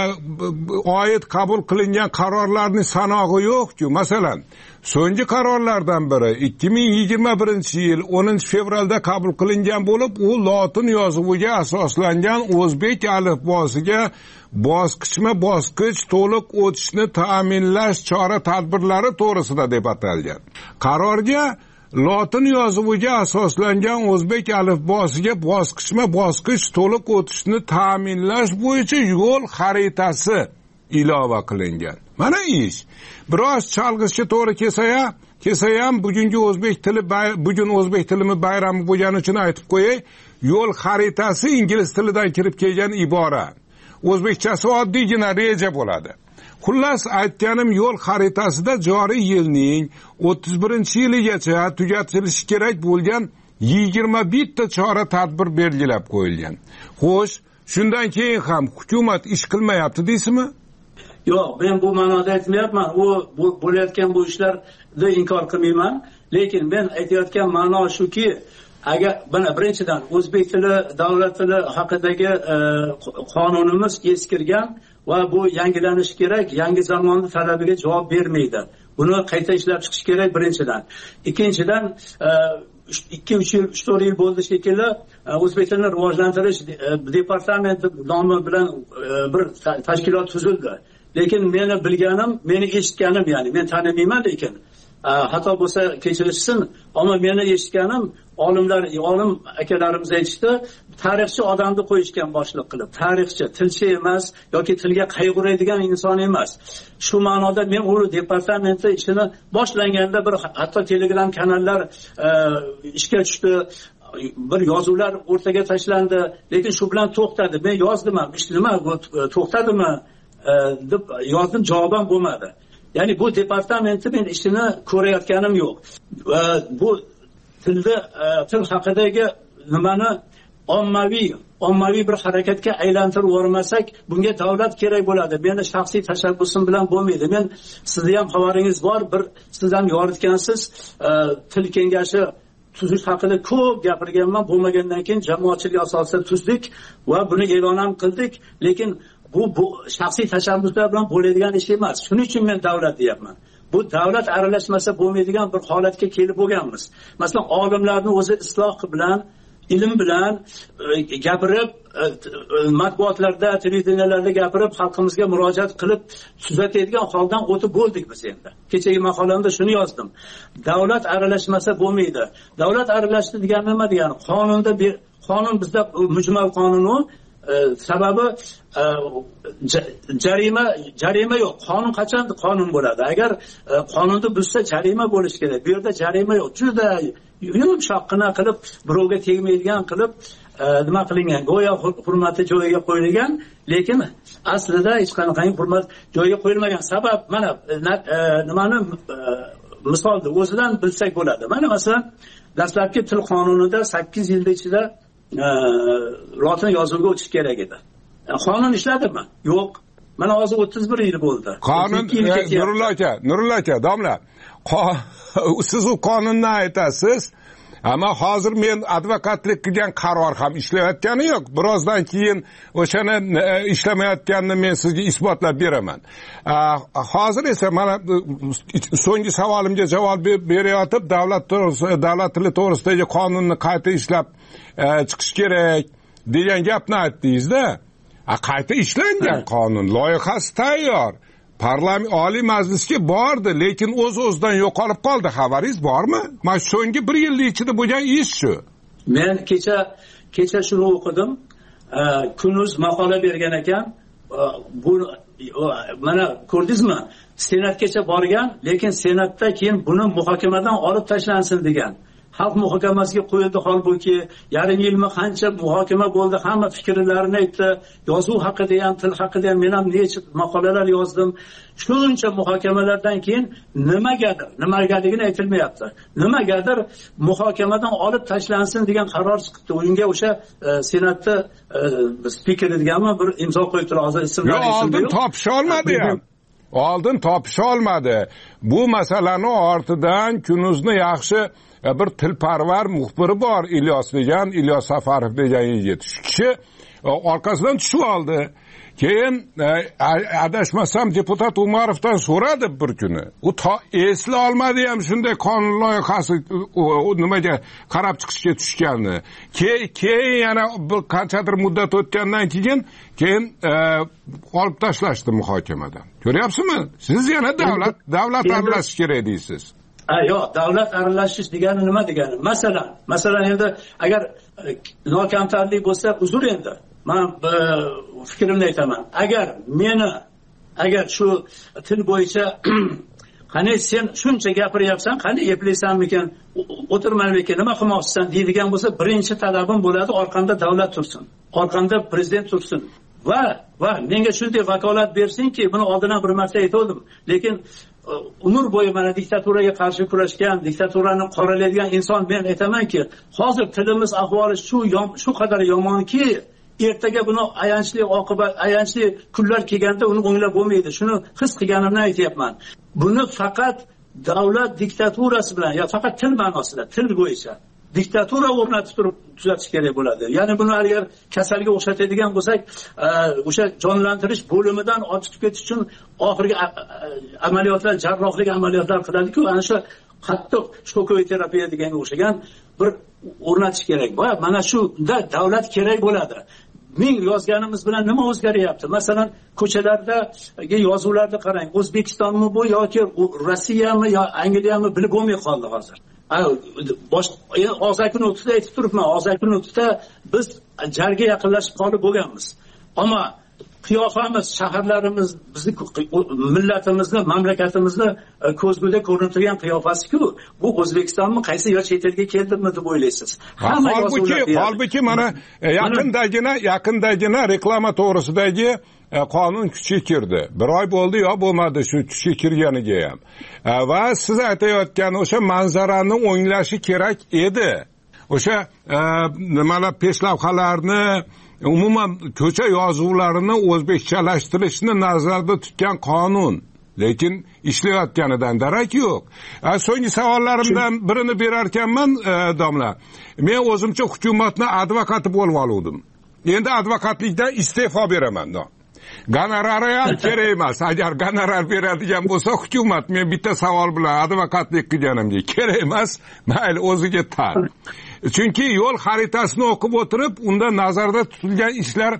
oid qabul qilingan qarorlarning sanog'i yo'q-ku. Masalan, so'nggi qarorlardan biri ikki ming yigirma birinchi yil o'ninchi fevralda qabul qilingan bo'lib, u lotin yozuviga asoslangan o'zbek alifbosiga bosqichma-bosqich to'liq o'tishni ta'minlash chora-tadbirlari to'g'risida deb atalgan. Qarorga lotin yozuviga asoslangan o'zbek alifbosiga bosqichma-bosqich to'liq o'tishni ta'minlash bo'yicha yo'l xaritasi ilova qilingan. Mana ish. Biroz chalg'ishga to'g'ri kelsa-ya, kelsa-ham bugungi o'zbek tili bugun o'zbek tilimi bayrami bo'lgani uchun aytib qo'yay, yo'l xaritasi ingliz tilidan kirib kelgan ibora. O'zbekchasi oddiygina reja bo'ladi. Xullas aytganim, yo'l xaritasida joriy yilning o'ttiz birinchi yiligacha tugatilishi kerak bo'lgan yigirma bitta chora tadbir belgilab qo'yilgan. Xo'sh, shundan keyin ham hukumat ish qilmayapti deysizmi? Yo'q, men bu ma'noda aytmayapman. U bo'layotgan bu ishlarni inkor qilmayman, lekin men aytayotgan ma'no shuki, agar bana birinchidan o'zbek tili, davlat tili haqidagi qonunimiz eskirgan va bu yangilanishi kerak, yangi zamonning talabiga javob bermaydi. Buni qayta ishlab chiqish kerak birinchidan. Ikkinchidan, ikki uch yil, uch to'rt yil bo'ldi shekilli o'zbek tilini rivojlantirish departamenti nomi bilan bir tashkilot tuzildi. Lekin meni bilganim, meni eshitganim, ya'ni men tanimayman, lekin xato bo'lsa kechirishsin, ammo meni eshitganim, olimlar, olim akalarimiz aytishdi, tarixchi odamni qo'yishgan boshliq qilib. Tarixchi, tilchi emas yoki tilga qayg'uradigan inson emas. Shu ma'noda men u departamentda ishini boshlanganda bir hatto Telegram kanallar ishga tushdi. Bir yozuvlar o'rtaga tashlandi, lekin shu bilan to'xtadi. Men yozdim, ish nima to'xtadimi deb yozdim, javob ham bo'lmadi. Ya'ni bu departamentni men ishini ko'rayotganim yo'q. Bu tilda til haqidagi nimani ommaviy ommaviy bir harakatga aylantirib yubormasak, bunga davlat kerak bo'ladi. Meni shaxsiy tashabbusim bilan bo'lmaydi. Men sizni ham xabaringiz bor, bir siz ham yoritgansiz, til kengashi tuzish haqida ko'p gapirganman. Bo'lmagandan keyin jamoatchilik asosida tuzdik va buni e'lon ham qildik, lekin bu bu shaxsiy tashabbuslar bilan bo'ladigan ish emas. Shuning uchun men davlat deyapman. Bu davlat aralashmasa bo'lmaydigan bir holatga kelib bo'lganmiz. Masalan, olimlarning o'zi isloh bilan, ilm bilan gapirib, matbuotlarda, televiziyalarda gapirib, xalqimizga murojaat qilib tuzatadigan holdan o'tib bo'ldik biz endi. Kechagi maqolamda shuni yozdim. Davlat aralashmasa bo'lmaydi. Davlat aralashdi degan nima degani? Qonunda bir qonun bizda mujmal qonunu sababi jarima jarima yo'q. Qonun qachon qonun bo'ladi? Agar qonunni buzsa jarima bo'lishi kerak. Bu yerda jarima yo'q. Juda yumshoqqina qilib, birovga tegmaydigan qilib nima qilingan, go'yo hurmati joyiga qo'yilgan, lekin aslida hech qanaqangi hurmat joyiga qo'yilmagan. Sabab mana nimani misolni o'zidan bilsak bo'ladi. Mana masalan, dastlabki til qonunida sakkiz yil ichida lotin yozuviga o'tish kerak edi. Qonun ishladimi? Yo'q. Mana hozir o'ttiz bir yil bo'ldi. Qonun Nurullo aka, Nurullo aka, domla. Siz u qonunni aytasiz. Ammo hozir men advokatlik qilgan qaror ham ishlayotgani yo'q. Birozdan keyin o'shani ishlamayotganini men sizga isbotlab beraman. Hozir esa mana so'nggi savolimga javob berayotib, davlat davlat tili to'g'risidagi qonunni qayta ishlab chiqish kerak degan gapni aytdingiz-da. Qayta ishlangan qonun loyihasi tayyor. Parlament Oliy Majlisga bordi, lekin o'z-o'zidan yo'qolib qoldi. Xabaringiz bormi? Mana so'nggi bir yil ichida bo'lgan ish shu. Men kecha kecha shuni o'qidim. Kunuz maqola bergan ekan. Bu mana ko'rdingizmi? Senatgacha borgan, lekin senatda keyin buni muhokamadan olib tashlansin degan. Xalq muhokamasiga qo'yildi, holbuki yarim yilmi qancha muhokama bo'ldi, hamma fikrlarini aytdi. Yozuv haqida ham, til haqida ham men ham necha maqolalar yozdim. Shuncha muhokamalardan keyin nimagadir, nimagaligini aytilmayapti. Nimagadir muhokamadan olib tashlansin degan qaror chiqdi. Unga o'sha senatda spikeri deganmi bir imzo qo'yibdilar, hozir ismlari esimda yo'q. Oldin topisha olmadi ham. Oldin topisha olmadi. Bu masalani ortidan Kunuzni yaxshi bir tilparvar muxbiri bor, Ilyos degan, Ilyos Safarov degan yigit. Shu kishi orqasidan tushib oldi. Keyin adashmasam deputat Umarovdan so'radi bir kuni. U esla olmadi ham shunday qonun loyihasi nimaga qarab chiqishga tushganini. Keyin yana bir qanchadir muddat o'tgandan keyin keyin olib tashlashdi muhokamadan. Ko'ryapsizmi? Siz yana davlat davlat aralashish kerak deysiz. Ha, yo'q, davlat aralashish degani nima degani? Masalan, masalan endi agar nokamtarlik bo'lsa, uzr endi. Men fikrimni aytaman. Agar meni agar shu til bo'yicha qani sen shuncha gapiryapsan, qani eplaysanmikan, o'tirmanmikan, nima qilmoqchisan deydigan bo'lsa, birinchi talabim bo'ladi, orqamda davlat tursin, orqamda prezident tursin. Va va menga shunday vakolat bersinki, buni oldindan bir marta aytdim, lekin umr bo'yi mana diktaturaga qarshi kurashgan, diktaturani qoralaydigan inson men aytamanki, hozir tilimiz ahvoli shu shu qadar yomonki, ertaga buni ayanchli oqibat, ayanchli kunlar kelganda uni o'nglab bo'lmaydi. Shuni his qilganimdan aytayapman. Buni faqat davlat diktaturasi bilan, yo faqat til ma'nosida, til bo'yicha diktatura o'rnatib turib tuzatish kerak bo'ladi. Ya'ni buni agar kasalga o'xshatadigan bo'lsak, o'sha jonlantirish bo'limidan o'tib ketish uchun oxirgi amaliyotlar, jarrohlik amaliyotlar qiladi-ku, ana shu qattiq shokoviy terapiya deganga o'xshagan bir o'rnatish kerak. Va mana shunda davlat kerak bo'ladi. Ming yozganimiz bilan nima o'zgaryapti? Masalan, ko'chalardagi yozuvlarni qarang. O'zbekistonmi bu yoki Rossiyami yo Angliyami bilib bo'lmay qoldi hozir. Og'zaki nutqida aytib turibman, og'zaki nutqida biz jarga yaqinlashib qolib bo'lganmiz. Ammo qiyofamiz, shaharlarimiz, bizni millatimizni, mamlakatimizni ko'zguda ko'rinib turgan qiyofasi-ku, bu O'zbekistonmi, qaysi yo chet elga keldimi deb o'ylaysiz? Holbuki, holbuki mana yaqindagina, yaqindagina reklama to'g'risidagi qonun kuchga kirdi. Bir oy bo'ldi yo bo'lmadi shu kuchga kirganiga ham. Va siz aytayotgan o'sha manzarani o'nglashi kerak edi. O'sha nimalar peshlavhalarni, umuman ko'cha yozuvlarini o'zbekchalashtirishni nazarda tutgan qonun, lekin ishlayotganidan darak yo'q. So'nggi savollarimdan birini berar ekanman, domla. Men o'zimcha hukumatni advokati bo'lib oldim. Endi advokatlikdan iste'fo beraman. Gonorari ham kerak emas. Agar gonorar beradigan bo'lsa, hukumat men bitta savol bilan advokatlik qilganimga kerak emas, mayli o'ziga tar. Chunki yo'l xaritasini o'qib o'tirib, unda nazarda tutilgan ishlar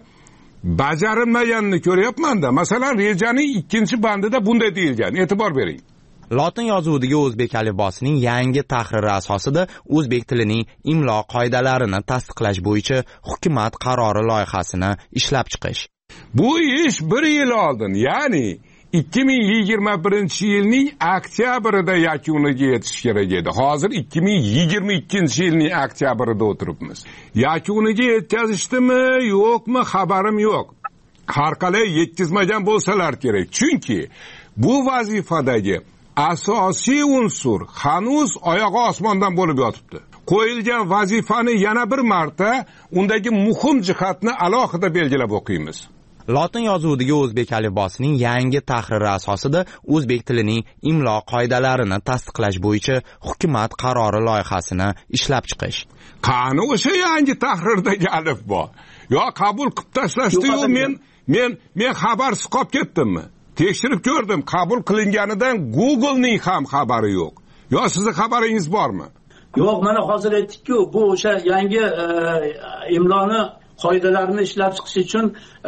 bajarilmaganini ko'ryapman-da. Masalan, rejaning ikkinchi bandida bunday deyilgan. E'tibor bering. Lotin yozuvidagi o'zbek alifbosining yangi tahriri asosida o'zbek tilining imlo qoidalarini tasdiqlash bo'yicha hukumat qarori loyihasini ishlab chiqish. Bu ish bir yil oldin, ya'ni ikki ming yigirma birinchi yilning oktyabrida yakuniga yetish kerak edi. Hozir ikki ming yigirma ikkinchi yilning oktyabrida o'tiribmiz. Yakuniga yetkazishdimi, yo'qmi, xabarim yo'q. Har qalay yetkazmagan bo'lsalar kerak. Chunki bu vazifadagi asosiy unsur hanuz oyog'i osmondan bo'lib yotibdi. Qo'yilgan vazifani yana bir marta undagi muhim jihatni alohida belgilab o'qiymiz. Lotin yozuvidagi o'zbek alifbosining yangi tahriri asosida o'zbek tilining imlo qoidalarini tasdiqlash bo'yicha hukumat qarori loyihasini ishlab chiqish. Qani o'sha yangi tahrirdagi alifbo? Yo qabul qilib tashlashdi-yu, men men men xabarsiz qolib ketdimmi? Tekshirib ko'rdim, qabul qilinganidan Google'ning ham xabari yo'q. Yo sizning xabaringiz bormi? Yo'q, mana hozir aytdik-ku, bu o'sha yangi imloni qoidalarini ishlab chiqish uchun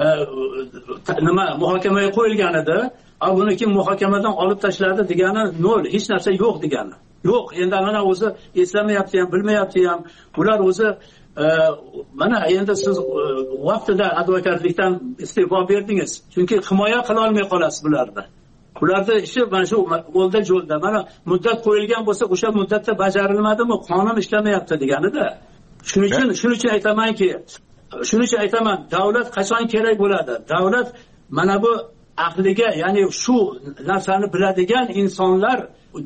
nima muhokamaga qo'yilgan edi. Buni kim muhokamadan olib tashladi degani nol, hech narsa yo'q degani. Yo'q, endi mana o'zi eslamayapti ham, bilmayapti ham. Ular o'zi mana endi siz vaqtida advokatlikdan iste'fo berdingiz. Chunki himoya qila olmay qolasiz bularni. Ularda ishi mana shu o'lda jo'lda. Mana muddat qo'yilgan bo'lsa, o'sha muddatda bajarilmadimi, qonun ishlamayapti deganida. Shuning uchun shuning uchun aytamanki, shuning uchun aytaman, davlat qachon kerak bo'ladi? Davlat mana bu ahliga, ya'ni shu narsani biladigan insonlar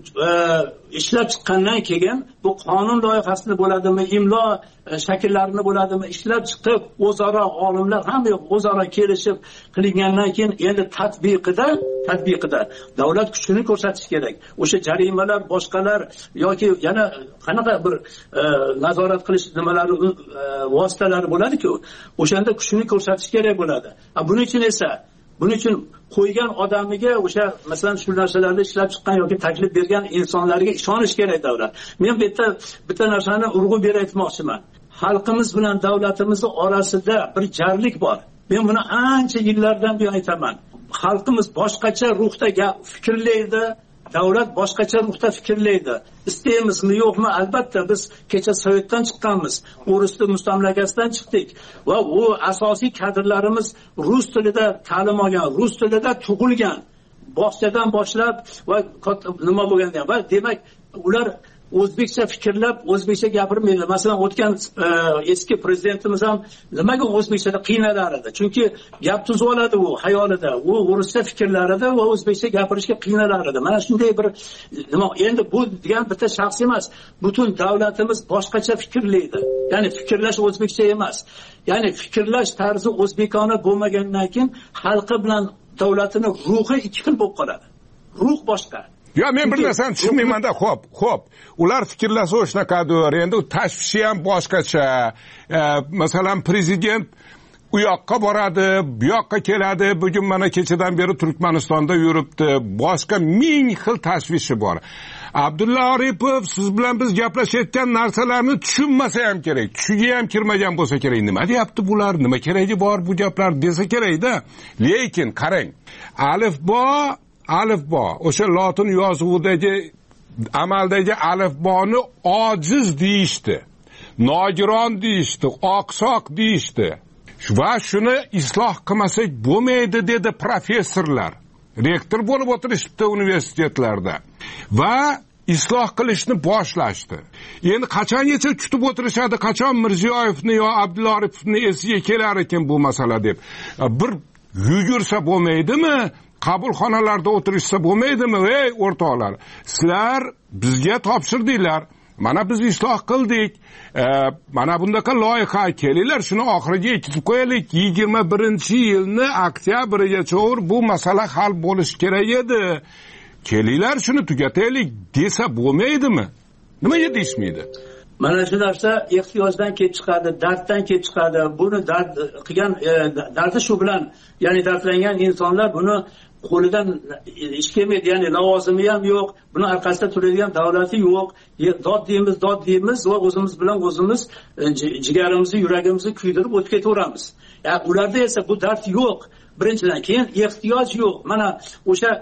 ishlab chiqqandan keyin bu qonun loyihasini bo'ladimi, imlo shakllarini bo'ladimi, ishlab chiqib o'zaro olimlar hamma o'zaro kelishib qilingandan keyin endi tatbiqida tatbiqida davlat kuchini ko'rsatish kerak. O'sha jarimalar, boshqalar yoki yana qanaqa bir nazorat qilish nimalari vositalari bo'ladi-ku, o'shanda kuchini ko'rsatish kerak bo'ladi. Buning uchun esa Buning uchun qo'ygan odamiga o'sha masalan shu narsalarni ishlab chiqqan yoki taklif bergan insonlarga ishonish kerak davlat. Men bitta bitta narsani urg'u berib aytmoqchiman. Xalqimiz bilan davlatimizning orasida bir jarlik bor. Men buni ancha yillardan buyon aytaman. Xalqimiz boshqacha ruhda fikrlaydi, davlat boshqacha ruhda fikrlaydi. İsteymizmi yo'qmi? Albatta biz kecha Sovetdan chiqqanmiz, O'riston mustamlakasidan chiqdik va u asosiy kadrlarimiz rus tilida ta'lim olgan, rus tilida tug'ilgan, bog'chadan boshlab va nima bo'lganda va demak ular o'zbekcha fikrlab, o'zbekcha gapirmaydi. Masalan, o'tgan eski prezidentimiz ham nimaga o'zbekchada qiynalar edi? Chunki gap tuzib oladi u xayolida, u o'rischa fikrlarida va o'zbekcha gapirishga qiynalar edi. Mana shunday bir nima, endi bu degan bitta shaxs emas. Butun davlatimiz boshqacha fikrlaydi. Ya'ni fikrlash o'zbekcha emas. Ya'ni fikrlash tarzi o'zbekona bo'lmagandan keyin xalqi bilan davlatini ruhi ikki xil bo'lib qoladi. Ruh boshqa. Ya men bir narsani tushunmayman-da, xo'p, xo'p. Ular fikrlasa o'shnaqadir, endi u tashvishi ham boshqacha. E, masalan, prezident u yoqqa boradi, bu yoqqa keladi. Bugun mana kechadan beri Turkmanistonda yuribdi. Boshqa ming xil tashvishi bor. Abdulla Aripov siz bilan biz gaplashayotgan narsalarni tushunmasa ham kerak, tushiga ham kirmagan bo'lsa kerak. Nima deyapti bular? Nima keragi bor bu gaplar desa kerak-da. Lekin qarang, alifbo alifbo o'sha lotin yozuvidagi amaldagi alifboni ojiz deyishdi, nogiron deyishdi, oqsoq deyishdi va shuni isloh qilmasak bo'lmaydi dedi professorlar. Rektor bo'lib o'tirishibdi universitetlarda va isloh qilishni boshlashdi. Endi qachongacha kutib o'tirishadi, qachon Mirziyoyevni yo Abdulla Aripovni esiga kelar ekan bu masala deb. Bir yugursa bo'lmaydimi? Qabulxonalarda o'tirishsa bo'lmaydimi? Ey o'rtoqlar, sizlar bizga topshirdinglar. Mana biz isloh qildik. E, mana bundaqa loyiha, kelinglar shuni oxiriga yetkazib qo'yaylik. yigirma birinchi yilni oktyabrigacha bu masala hal bo'lishi kerak edi. Kelinglar shuni tugataylik desa bo'lmaydimi? Nimaga deyishmaydi? Mana shu narsa ehtiyojdan kelib chiqadi, darddan kelib chiqadi. Buni dard qilgan e, dardi shu bilan, ya'ni dardlangan insonlar buni qo'lidan ish kelmaydi, ya'ni lavozimi ham yo'q, buni orqasida turadigan davlati yo'q. Dod deymiz, dod deymiz va o'zimiz bilan o'zimiz jigarimizni, yuragimizni kuydirib o'tib ketaveramiz. Ya ularda esa bu dard yo'q. Birinchidan, keyin ehtiyoj yo'q. Mana o'sha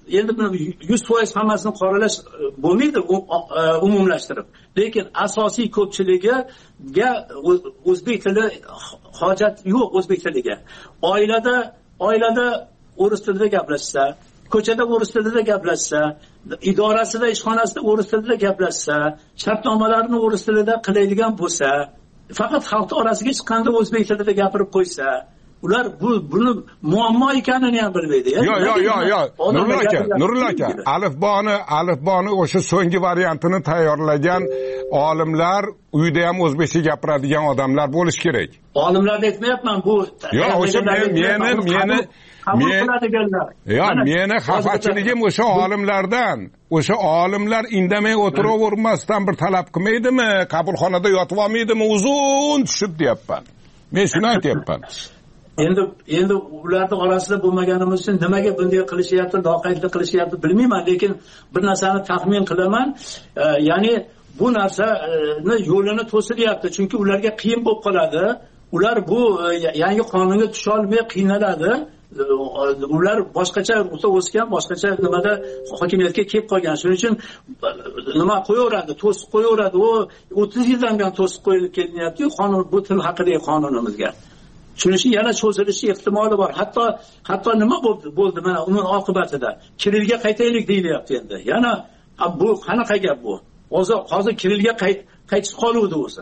endi buni yuz foiz hammasini qoralash bo'lmaydi umumlashtirib, lekin asosiy ko'pchiligiga o'zbek tili hojat yo'q. O'zbek tiliga oilada oilada o'ris tilida gaplashsa, ko'chada o'ris tilida gaplashsa, idorasida, ishxonasida o'ris tilida gaplashsa, shartnomalarni o'ris tilida qiladigan bo'lsa, faqat xalq orasiga chiqqanda o'zbek tilida gapirib qo'ysa, ular bu buni muammo ekanini ham bilmaydi. Yo'q, yo'q, yo'q, yo'q. Nurli aka, Nurli aka, alifboni, alifboni o'sha so'nggi variantini tayyorlagan olimlar, uyda ham o'zbekcha gapiradigan odamlar bo'lish kerak. Olimlarni aytmayapman, bu yo'q, o'sha meni meni Yo'q, meni xafachiligim o'sha olimlardan. O'sha olimlar indamay o'tiravermasdan bir talab qilmaydimi? Qabulxonada yotib olmaydimi? Uzun tushib deyapman. Men shuni aytyapman. Endi endi ularning orasida bo'lmaganimiz uchun nimaga bunday qilishyapti, loqaydlik qilishyapti bilmayman, lekin bir narsani taxmin qilaman, ya'ni bu narsani yo'lini to'silyapti, chunki ularga qiyin bo'lib qoladi. Ular bu yangi qonunga tusha olmay qiynaladi. Ular boshqacha ruhda o'sgan, boshqacha nimada hokimiyatga kelib qolgan. Shuning uchun nima qo'yaveradi, to'sib qo'yaveradi. U o'ttiz yildan buyon to'sib qo'yilib kelyapti qonun, bu til haqidagi qonunimizga. Shuning uchun yana cho'zilishi ehtimoli bor. Hatto hatto nima bo'ldi? Bo'ldi mana uning oqibatida Kirilga qaytaylik deyilyapti endi. Yana bu qanaqa gap bu? Hozir hozir Kirilga qaytib qoluvdi o'zi.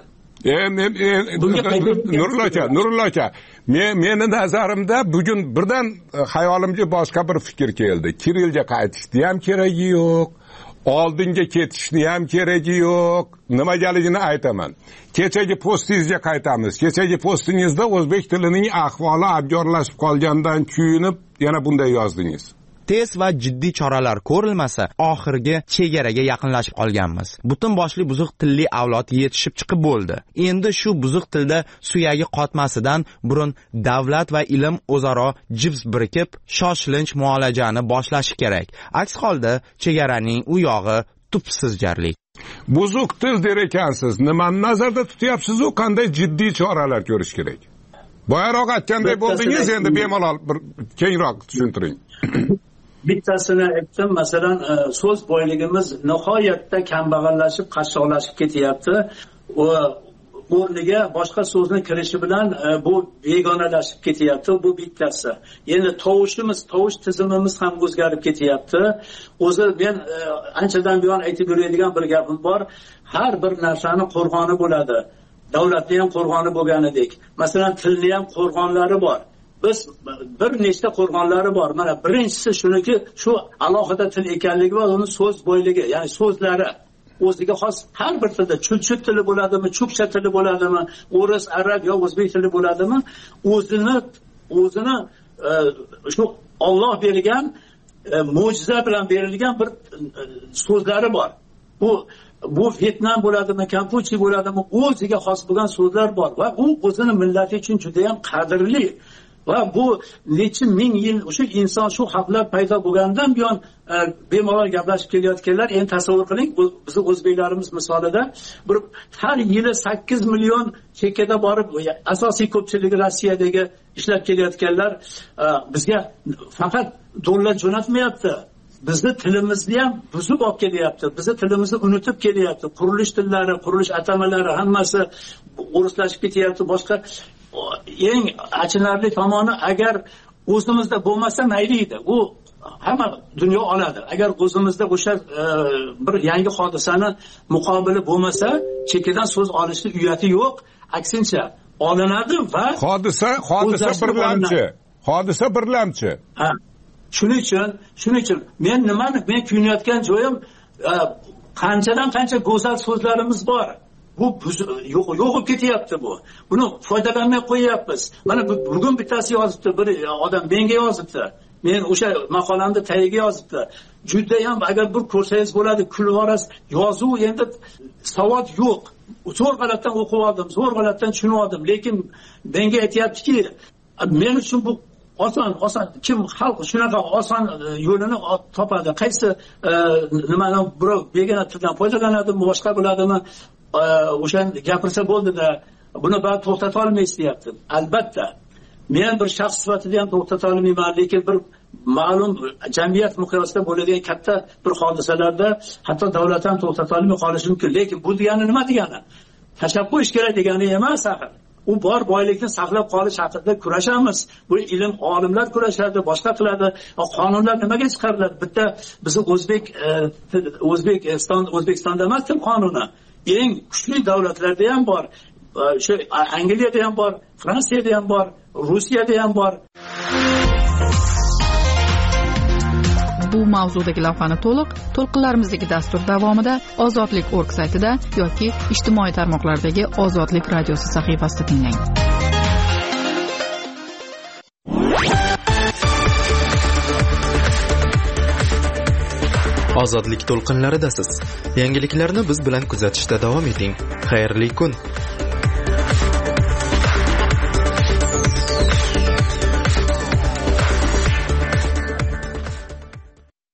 Nurli aka, Nurli aka, meni nazarimda bugun birdan xayolimga boshqa bir fikr keldi. Kirilga qaytishni ham keragi yo'q, oldinga ketishni ham keragi yo'q. Nimagaligini aytaman. Kechagi postingizga qaytamiz. Kechagi postingizda o'zbek tilining ahvoli abgorlashib qolgandan kuyinib yana bunday yozdingiz. Tez va jiddiy choralar ko'rilmasa, oxirgi chegaraga yaqinlashib qolganmiz. Butun boshli buzuq tilli avlod yetishib chiqib bo'ldi. Endi shu buzuq tilda suyagi qotmasidan burun davlat va ilm o'zaro jibs birikib, shoshilinch muolajani boshlashi kerak. Aks holda chegaraning u yog'i tubsiz jarlik. Buzuq til der ekansiz. Nimani nazarda tutyapsiz, u qanday jiddiy choralar ko'rish kerak? Boyaroq aytganday bo'ldingiz, endi bemalol bir kengroq tushuntiring. Bittasini aytdim, masalan, so'z boyligimiz nihoyatda kambag'allashib, qashshoqlashib ketyapti. O'rniga boshqa so'zni kirishi bilan bu begonalashib ketyapti. Bu bittasi. Endi tovushimiz, tovush tizimimiz ham o'zgarib ketyapti. O'zi men anchadan buyon aytib yuradigan bir gapim bor. Har bir narsani qo'rg'oni bo'ladi. Davlatni ham qo'rg'oni bo'lganidek. Masalan, tilni ham qo'rg'onlari bor. Biz bir nechta qo'rg'onlari bor. Mana birinchisi shuniki, shu alohida til ekanligi va uni so'z boyligi, ya'ni so'zlari o'ziga xos har bir tilda chulchut tili bo'ladimi, chukcha tili bo'ladimi, o'ris, arab yo o'zbek tili bo'ladimi, o'zini o'zini shu Alloh bergan mo'jiza bilan berilgan bir so'zlari bor. Bu bu Vyetnam bo'ladimi, Kampuchi bo'ladimi, o'ziga xos bo'lgan so'zlar bor va u o'zini millati uchun juda ham qadrli. Va bu necha ming yil o'sha inson, shu xalqlar paydo bo'lgandan buyon bemalol gaplashib kelayotganlar. Endi tasavvur qiling, bizning o'zbeklarimiz misolida bir har yili sakkiz million chekkada borib, asosiy ko'pchiligi Rossiyadagi ishlab kelayotganlar bizga faqat dollar jo'natmayapti. Bizni tilimizni ham buzib olib kelyapti. Bizni tilimizni unutib kelyapti. Qurilish tillari, qurilish atamalari hammasi o'rislashib ketyapti. Boshqa eng achinarli tomoni, agar o'zimizda bo'lmasa mayli edi. U hamma dunyo oladi. Agar o'zimizda o'sha bir yangi hodisani muqobili bo'lmasa, chekkadan so'z olishning uyati yo'q. Aksincha olinadi va hodisa hodisa birlamchi. Hodisa birlamchi. Ha. Shuning uchun, shuning uchun men nimani men kuyinayotgan joyim, qanchadan qancha go'zal so'zlarimiz bor. Bu yo'q yo'qib ketyapti bu. Buni foydalanmay qo'yapmiz. Mana bugun bittasi yozibdi, bir odam menga yozibdi. Men o'sha maqolamda tagiga yozibdi. Juda ham agar bir ko'rsangiz bo'ladi, kulvoras yozuv, endi savod yo'q. Zo'r g'alatdan o'qib oldim, zo'r g'alatdan tushunib oldim, lekin menga aytayaptiki, men uchun bu oson, oson. Kim xalq shunaqa oson yo'lini topadi? Qaysi nimadan birov begona tildan foydalanadimi, boshqa bo'ladimi? O'shan gapirsa bo'ldi-da, buni bari to'xtata olmaysiz deyapti. Albatta, men bir shaxs sifatida ham to'xtata olmayman, lekin bir ma'lum jamiyat miqyosida bo'ladigan katta bir hodisalarda hatto davlat ham to'xtata olmay qolishi mumkin. Lekin bu degani nima degani? Tashlab qo'yish kerak degani emas axir. U bor boylikni saqlab qolish haqida kurashamiz. Bu ilm olimlar kurashadi, boshqa qiladi. Qonunlar nimaga chiqariladi? Bitta bizni o'zbek O'zbekiston O'zbekistonda emas til qonuni. Eng kuchli davlatlarda ham bor. Shu Angliyada ham bor, Fransiyada ham bor, Rusiyada ham bor. Bu mavzudagi lavhani to'liq to'lqinlarimizdagi dastur davomida ozodlik точка org saytida yoki ijtimoiy tarmoqlardagi Ozodlik radiosi sahifasida tinglang. Ozodlik to'lqinlaridasiz. Yangiliklarni biz bilan kuzatishda davom eting. Xayrli kun.